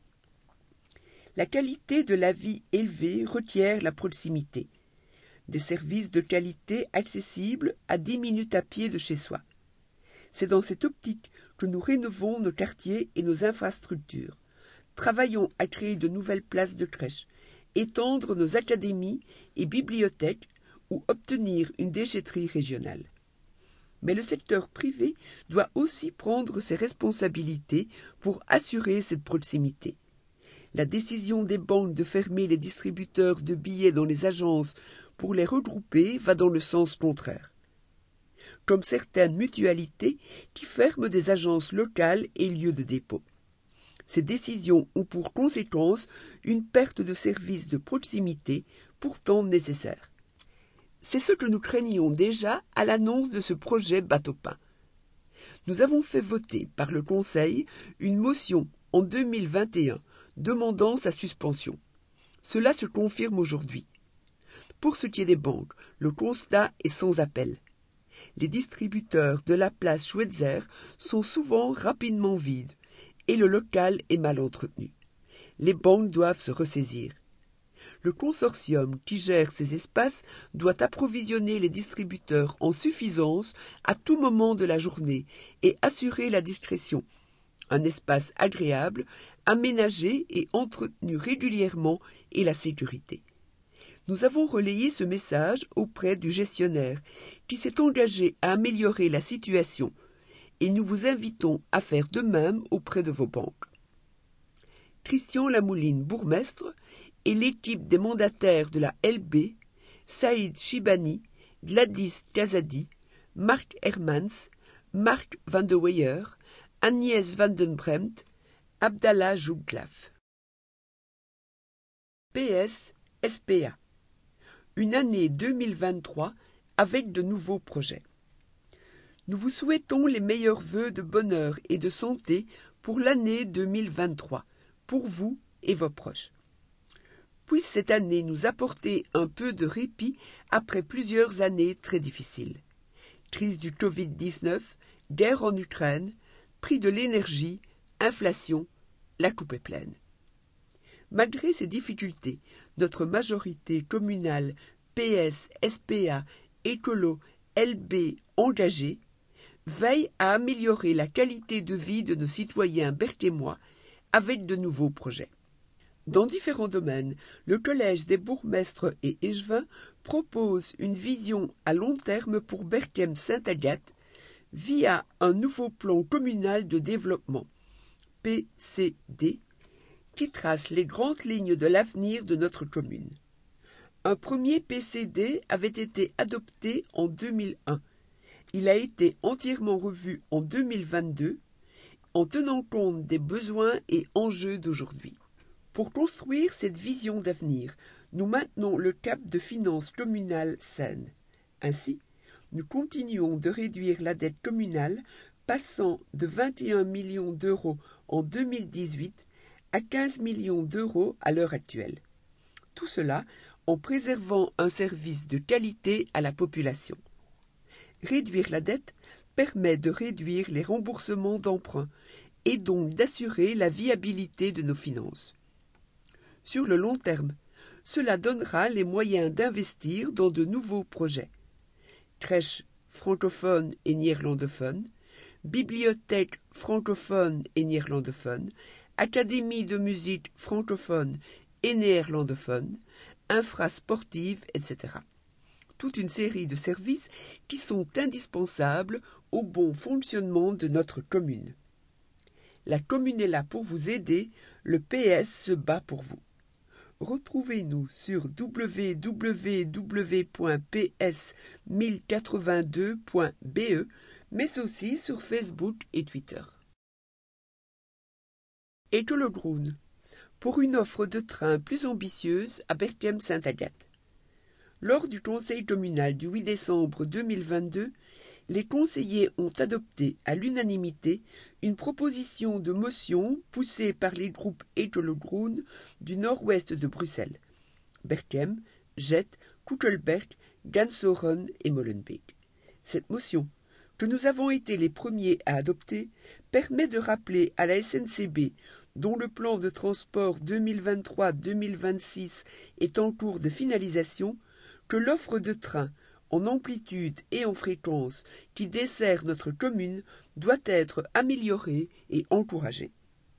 La qualité de la vie élevée requiert la proximité. Des services de qualité accessibles à 10 minutes à pied de chez soi. C'est dans cette optique que nous rénovons nos quartiers et nos infrastructures. Travaillons à créer de nouvelles places de crèche, étendre nos académies et bibliothèques ou obtenir une déchetterie régionale. Mais le secteur privé doit aussi prendre ses responsabilités pour assurer cette proximité. La décision des banques de fermer les distributeurs de billets dans les agences pour les regrouper va dans le sens contraire. Comme certaines mutualités qui ferment des agences locales et lieux de dépôt. Ces décisions ont pour conséquence une perte de services de proximité pourtant nécessaires. C'est ce que nous craignions déjà à l'annonce de ce projet bateau-pain. Nous avons fait voter par le Conseil une motion en 2021 demandant sa suspension. Cela se confirme aujourd'hui. Pour ce qui est des banques, le constat est sans appel. Les distributeurs de la place Schweitzer sont souvent rapidement vides et le local est mal entretenu. Les banques doivent se ressaisir. Le consortium qui gère ces espaces doit approvisionner les distributeurs en suffisance à tout moment de la journée et assurer la discrétion. Un espace agréable, aménagé et entretenu régulièrement et la sécurité. Nous avons relayé ce message auprès du gestionnaire qui s'est engagé à améliorer la situation et nous vous invitons à faire de même auprès de vos banques. Christian Lamouline, bourgmestre, et l'équipe des mandataires de la LB, Saïd Chibani, Gladys Kazadi, Mark Hermans, Mark van de Weyer, Agnès van den Bremt, Abdallah Jouglaf. PS SPA. Une année 2023 avec de nouveaux projets. Nous vous souhaitons les meilleurs vœux de bonheur et de santé pour l'année 2023, pour vous et vos proches. Puisse cette année nous apporter un peu de répit après plusieurs années très difficiles. Crise du Covid-19, guerre en Ukraine, prix de l'énergie, inflation, la coupe est pleine. Malgré ces difficultés, notre majorité communale PS, SPA, Écolo, LB engagée veille à améliorer la qualité de vie de nos citoyens berthémois avec de nouveaux projets. Dans différents domaines, le Collège des bourgmestres et échevins propose une vision à long terme pour Berchem-Sainte-Agathe via un nouveau plan communal de développement, PCD, qui trace les grandes lignes de l'avenir de notre commune. Un premier PCD avait été adopté en 2001. Il a été entièrement revu en 2022 en tenant compte des besoins et enjeux d'aujourd'hui. Pour construire cette vision d'avenir, nous maintenons le cap de finances communales saines. Ainsi, nous continuons de réduire la dette communale, passant de 21 millions d'euros en 2018 à 15 millions d'euros à l'heure actuelle. Tout cela en préservant un service de qualité à la population. Réduire la dette permet de réduire les remboursements d'emprunts et donc d'assurer la viabilité de nos finances. Sur le long terme, cela donnera les moyens d'investir dans de nouveaux projets. Crèches francophones et néerlandophones, bibliothèques francophones et néerlandophones, académies de musique francophones et néerlandophones, infrasportives, etc. Toute une série de services qui sont indispensables au bon fonctionnement de notre commune. La commune est là pour vous aider, le PS se bat pour vous. Retrouvez-nous sur www.ps1082.be, mais aussi sur Facebook et Twitter. Écolo-Groen, pour une offre de train plus ambitieuse à Berchem-Sainte-Agathe. Lors du conseil communal du 8 décembre 2022, les conseillers ont adopté à l'unanimité une proposition de motion poussée par les groupes Écolo-Groen du nord-ouest de Bruxelles, Berchem, Jette, Kuckelberg, Gansoren et Molenbeek. Cette motion, que nous avons été les premiers à adopter, permet de rappeler à la SNCB, dont le plan de transport 2023-2026 est en cours de finalisation, que l'offre de trains en amplitude et en fréquence qui dessert notre commune doit être améliorée et encouragée.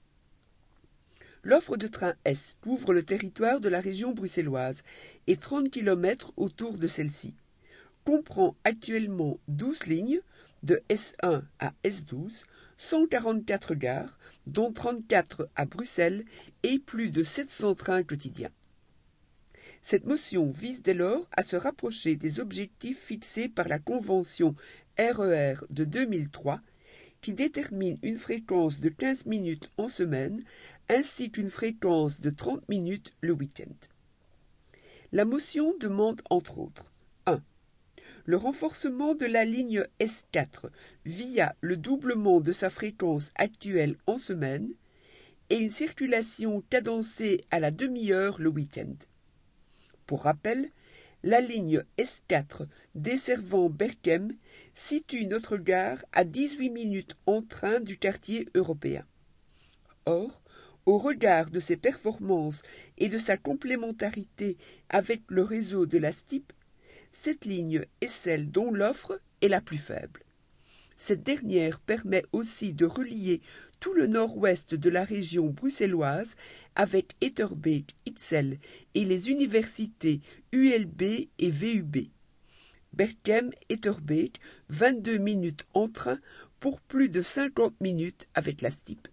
L'offre de train S couvre le territoire de la région bruxelloise et 30 km autour de celle-ci, comprend actuellement 12 lignes de S1 à S12, 144 gares, dont 34 à Bruxelles et plus de 700 trains quotidiens. Cette motion vise dès lors à se rapprocher des objectifs fixés par la Convention RER de 2003, qui détermine une fréquence de 15 minutes en semaine, ainsi qu'une fréquence de 30 minutes le week-end. La motion demande entre autres 1. Le renforcement de la ligne S4 via le doublement de sa fréquence actuelle en semaine et une circulation cadencée à la demi-heure le week-end. Pour rappel, la ligne S4 desservant Berchem situe notre gare à 18 minutes en train du quartier européen. Or, au regard de ses performances et de sa complémentarité avec le réseau de la STIP, cette ligne est celle dont l'offre est la plus faible. Cette dernière permet aussi de relier tout le nord-ouest de la région bruxelloise avec Etterbeek, Ixelles et les universités ULB et VUB. Berchem-Etterbeek, 22 minutes en train pour plus de 50 minutes avec la STIP.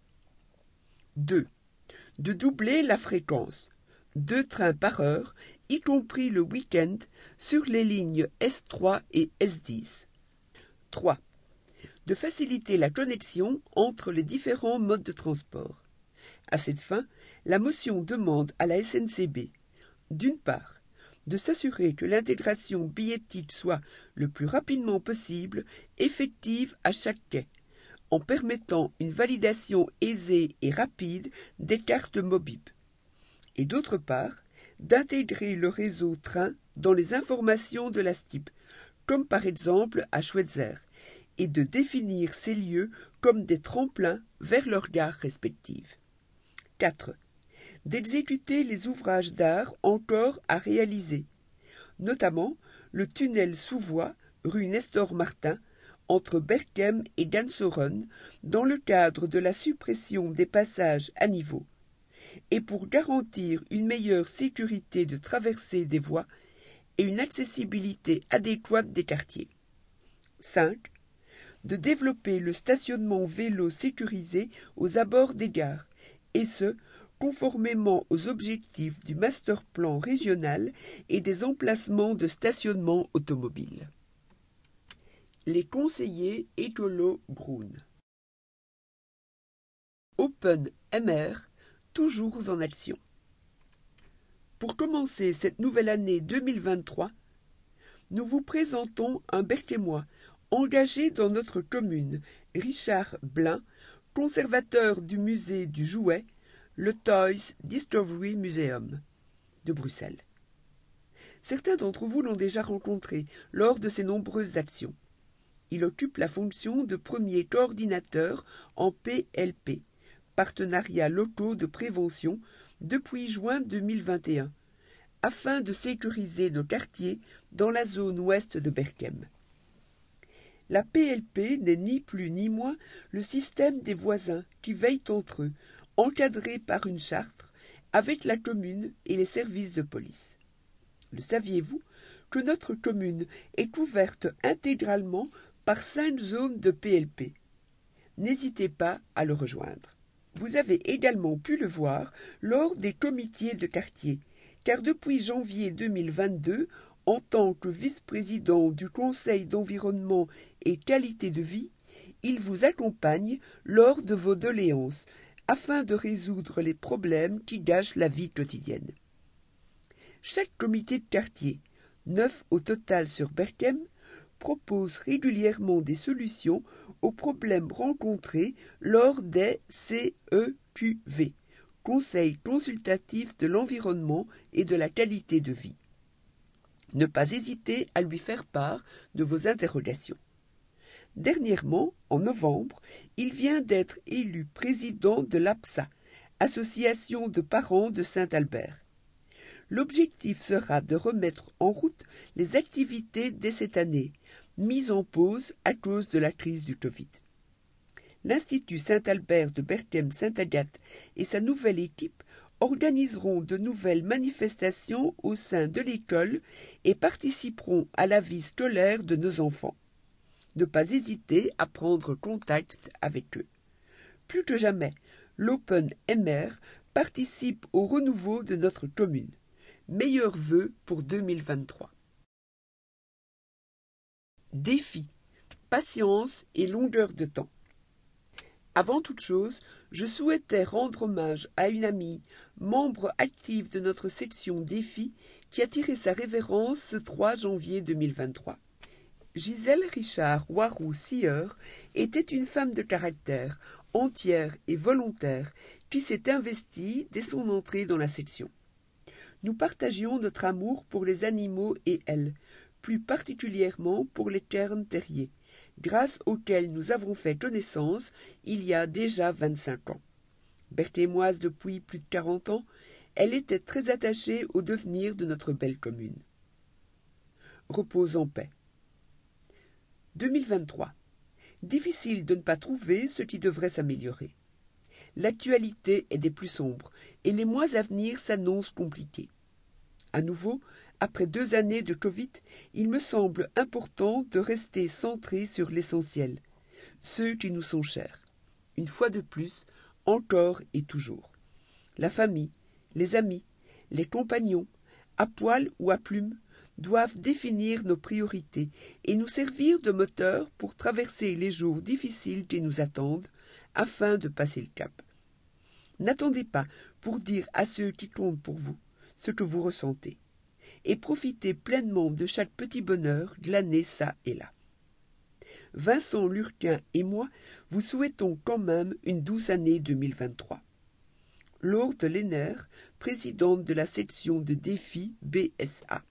2. De doubler la fréquence, 2 trains par heure, y compris le week-end, sur les lignes S3 et S10. 3. De faciliter la connexion entre les différents modes de transport. À cette fin, la motion demande à la SNCB, d'une part, de s'assurer que l'intégration billettique soit, le plus rapidement possible, effective à chaque quai, en permettant une validation aisée et rapide des cartes Mobib. Et d'autre part, d'intégrer le réseau train dans les informations de la STIB, comme par exemple à Schweitzer, et de définir ces lieux comme des tremplins vers leurs gares respectives. 4. D'exécuter les ouvrages d'art encore à réaliser, notamment le tunnel sous voie, rue Nestor Martin, entre Berchem et Dansoren, dans le cadre de la suppression des passages à niveau, et pour garantir une meilleure sécurité de traversée des voies et une accessibilité adéquate des quartiers. 5. De développer le stationnement vélo sécurisé aux abords des gares, et ce, conformément aux objectifs du master plan régional et des emplacements de stationnement automobile. Les conseillers écolos Groen. Open MR, toujours en action. Pour commencer cette nouvelle année 2023, nous vous présentons un Berchémois engagé dans notre commune, Richard Blin, conservateur du musée du jouet, le Toys Discovery Museum de Bruxelles. Certains d'entre vous l'ont déjà rencontré lors de ses nombreuses actions. Il occupe la fonction de premier coordinateur en PLP, partenariats locaux de prévention, depuis juin 2021, afin de sécuriser nos quartiers dans la zone ouest de Berchem. La PLP n'est ni plus ni moins le système des voisins qui veillent entre eux, encadrés par une charte, avec la commune et les services de police. Le saviez-vous que notre commune est couverte intégralement par 5 zones de PLP? N'hésitez pas à le rejoindre. Vous avez également pu le voir lors des comités de quartier, car depuis janvier 2022, en tant que vice-président du Conseil d'environnement et qualité de vie, il vous accompagne lors de vos doléances, afin de résoudre les problèmes qui gâchent la vie quotidienne. Chaque comité de quartier, 9 au total sur Berchem, propose régulièrement des solutions aux problèmes rencontrés lors des CEQV, Conseil consultatif de l'environnement et de la qualité de vie. Ne pas hésiter à lui faire part de vos interrogations. Dernièrement, en novembre, il vient d'être élu président de l'APSA, Association de parents de Saint-Albert. L'objectif sera de remettre en route les activités dès cette année, mises en pause à cause de la crise du Covid. L'Institut Saint-Albert de Berchem-Saint-Agathe et sa nouvelle équipe organiseront de nouvelles manifestations au sein de l'école et participeront à la vie scolaire de nos enfants. Ne pas hésiter à prendre contact avec eux. Plus que jamais, l'Open MR participe au renouveau de notre commune. Meilleurs vœux pour 2023. Défi, patience et longueur de temps. Avant toute chose, je souhaitais rendre hommage à une amie, membre active de notre section Défi, qui a tiré sa révérence ce 3 janvier 2023. Gisèle Richard Warou-Sieur était une femme de caractère, entière et volontaire, qui s'est investie dès son entrée dans la section. Nous partagions notre amour pour les animaux et elle, plus particulièrement pour les cairns terriers, grâce auxquels nous avons fait connaissance il y a déjà 25 ans. Berchémoise depuis plus de 40 ans, elle était très attachée au devenir de notre belle commune. Repose en paix. 2023. Difficile de ne pas trouver ce qui devrait s'améliorer. L'actualité est des plus sombres et les mois à venir s'annoncent compliqués. À nouveau, après 2 années de Covid, il me semble important de rester centré sur l'essentiel, ceux qui nous sont chers. Une fois de plus, encore et toujours. La famille, les amis, les compagnons, à poil ou à plume, doivent définir nos priorités et nous servir de moteur pour traverser les jours difficiles qui nous attendent, afin de passer le cap. N'attendez pas pour dire à ceux qui comptent pour vous ce que vous ressentez. et profitez pleinement de chaque petit bonheur glané ça et là. Vincent Lurquin et moi vous souhaitons quand même une douce année 2023. Laure de Lenner, présidente de la section de défi BSA.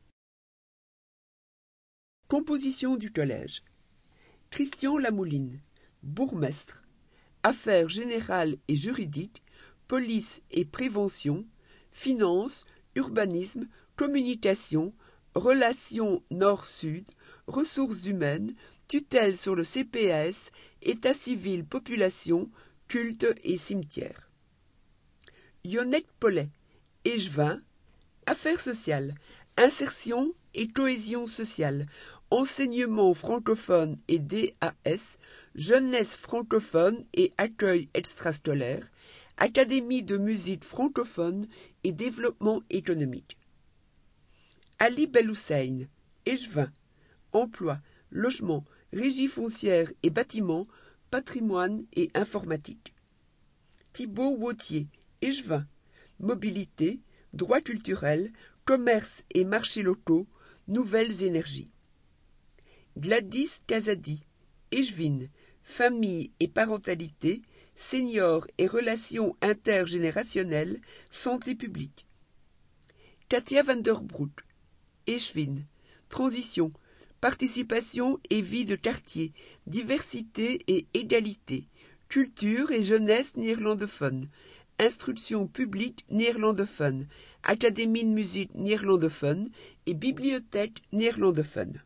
Composition du collège. Christian Lamouline, bourgmestre. Affaires générales et juridiques, police et prévention, finances, urbanisme, communication, relations nord-sud, ressources humaines, tutelle sur le CPS, état civil, population, culte et cimetière. Yonette Paulet, échevin, affaires sociales, insertion et cohésion sociale, enseignement francophone et DAS, jeunesse francophone et accueil extrascolaire, académie de musique francophone et développement économique. Ali Belhoussein, échevin, emploi, logement, régie foncière et bâtiment, patrimoine et informatique. Thibault Wautier, échevin, mobilité, droit culturel, commerce et marchés locaux, nouvelles énergies. Gladys Casadi, échevine, famille et parentalité, seniors et relations intergénérationnelles, santé publique. Katia van der Broek, échevine, transition, participation et vie de quartier, diversité et égalité, culture et jeunesse néerlandophone, instruction publique néerlandophone, académie de musique néerlandophone et bibliothèque néerlandophone.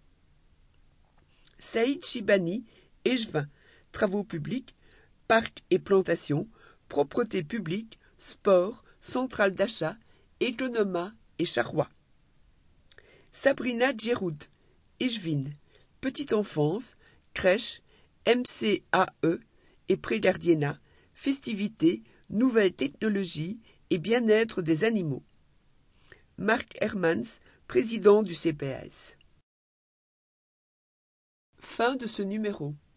Saïd Chibani, échevin, travaux publics, parcs et plantations, propreté publique, sport, centrale d'achat, économat et charrois. Sabrina Djeroud, échevine, petite enfance, crèche, MCAE et prégardiennat, festivités, nouvelles technologies et bien-être des animaux. Marc Hermans, président du CPS. Fin de ce numéro.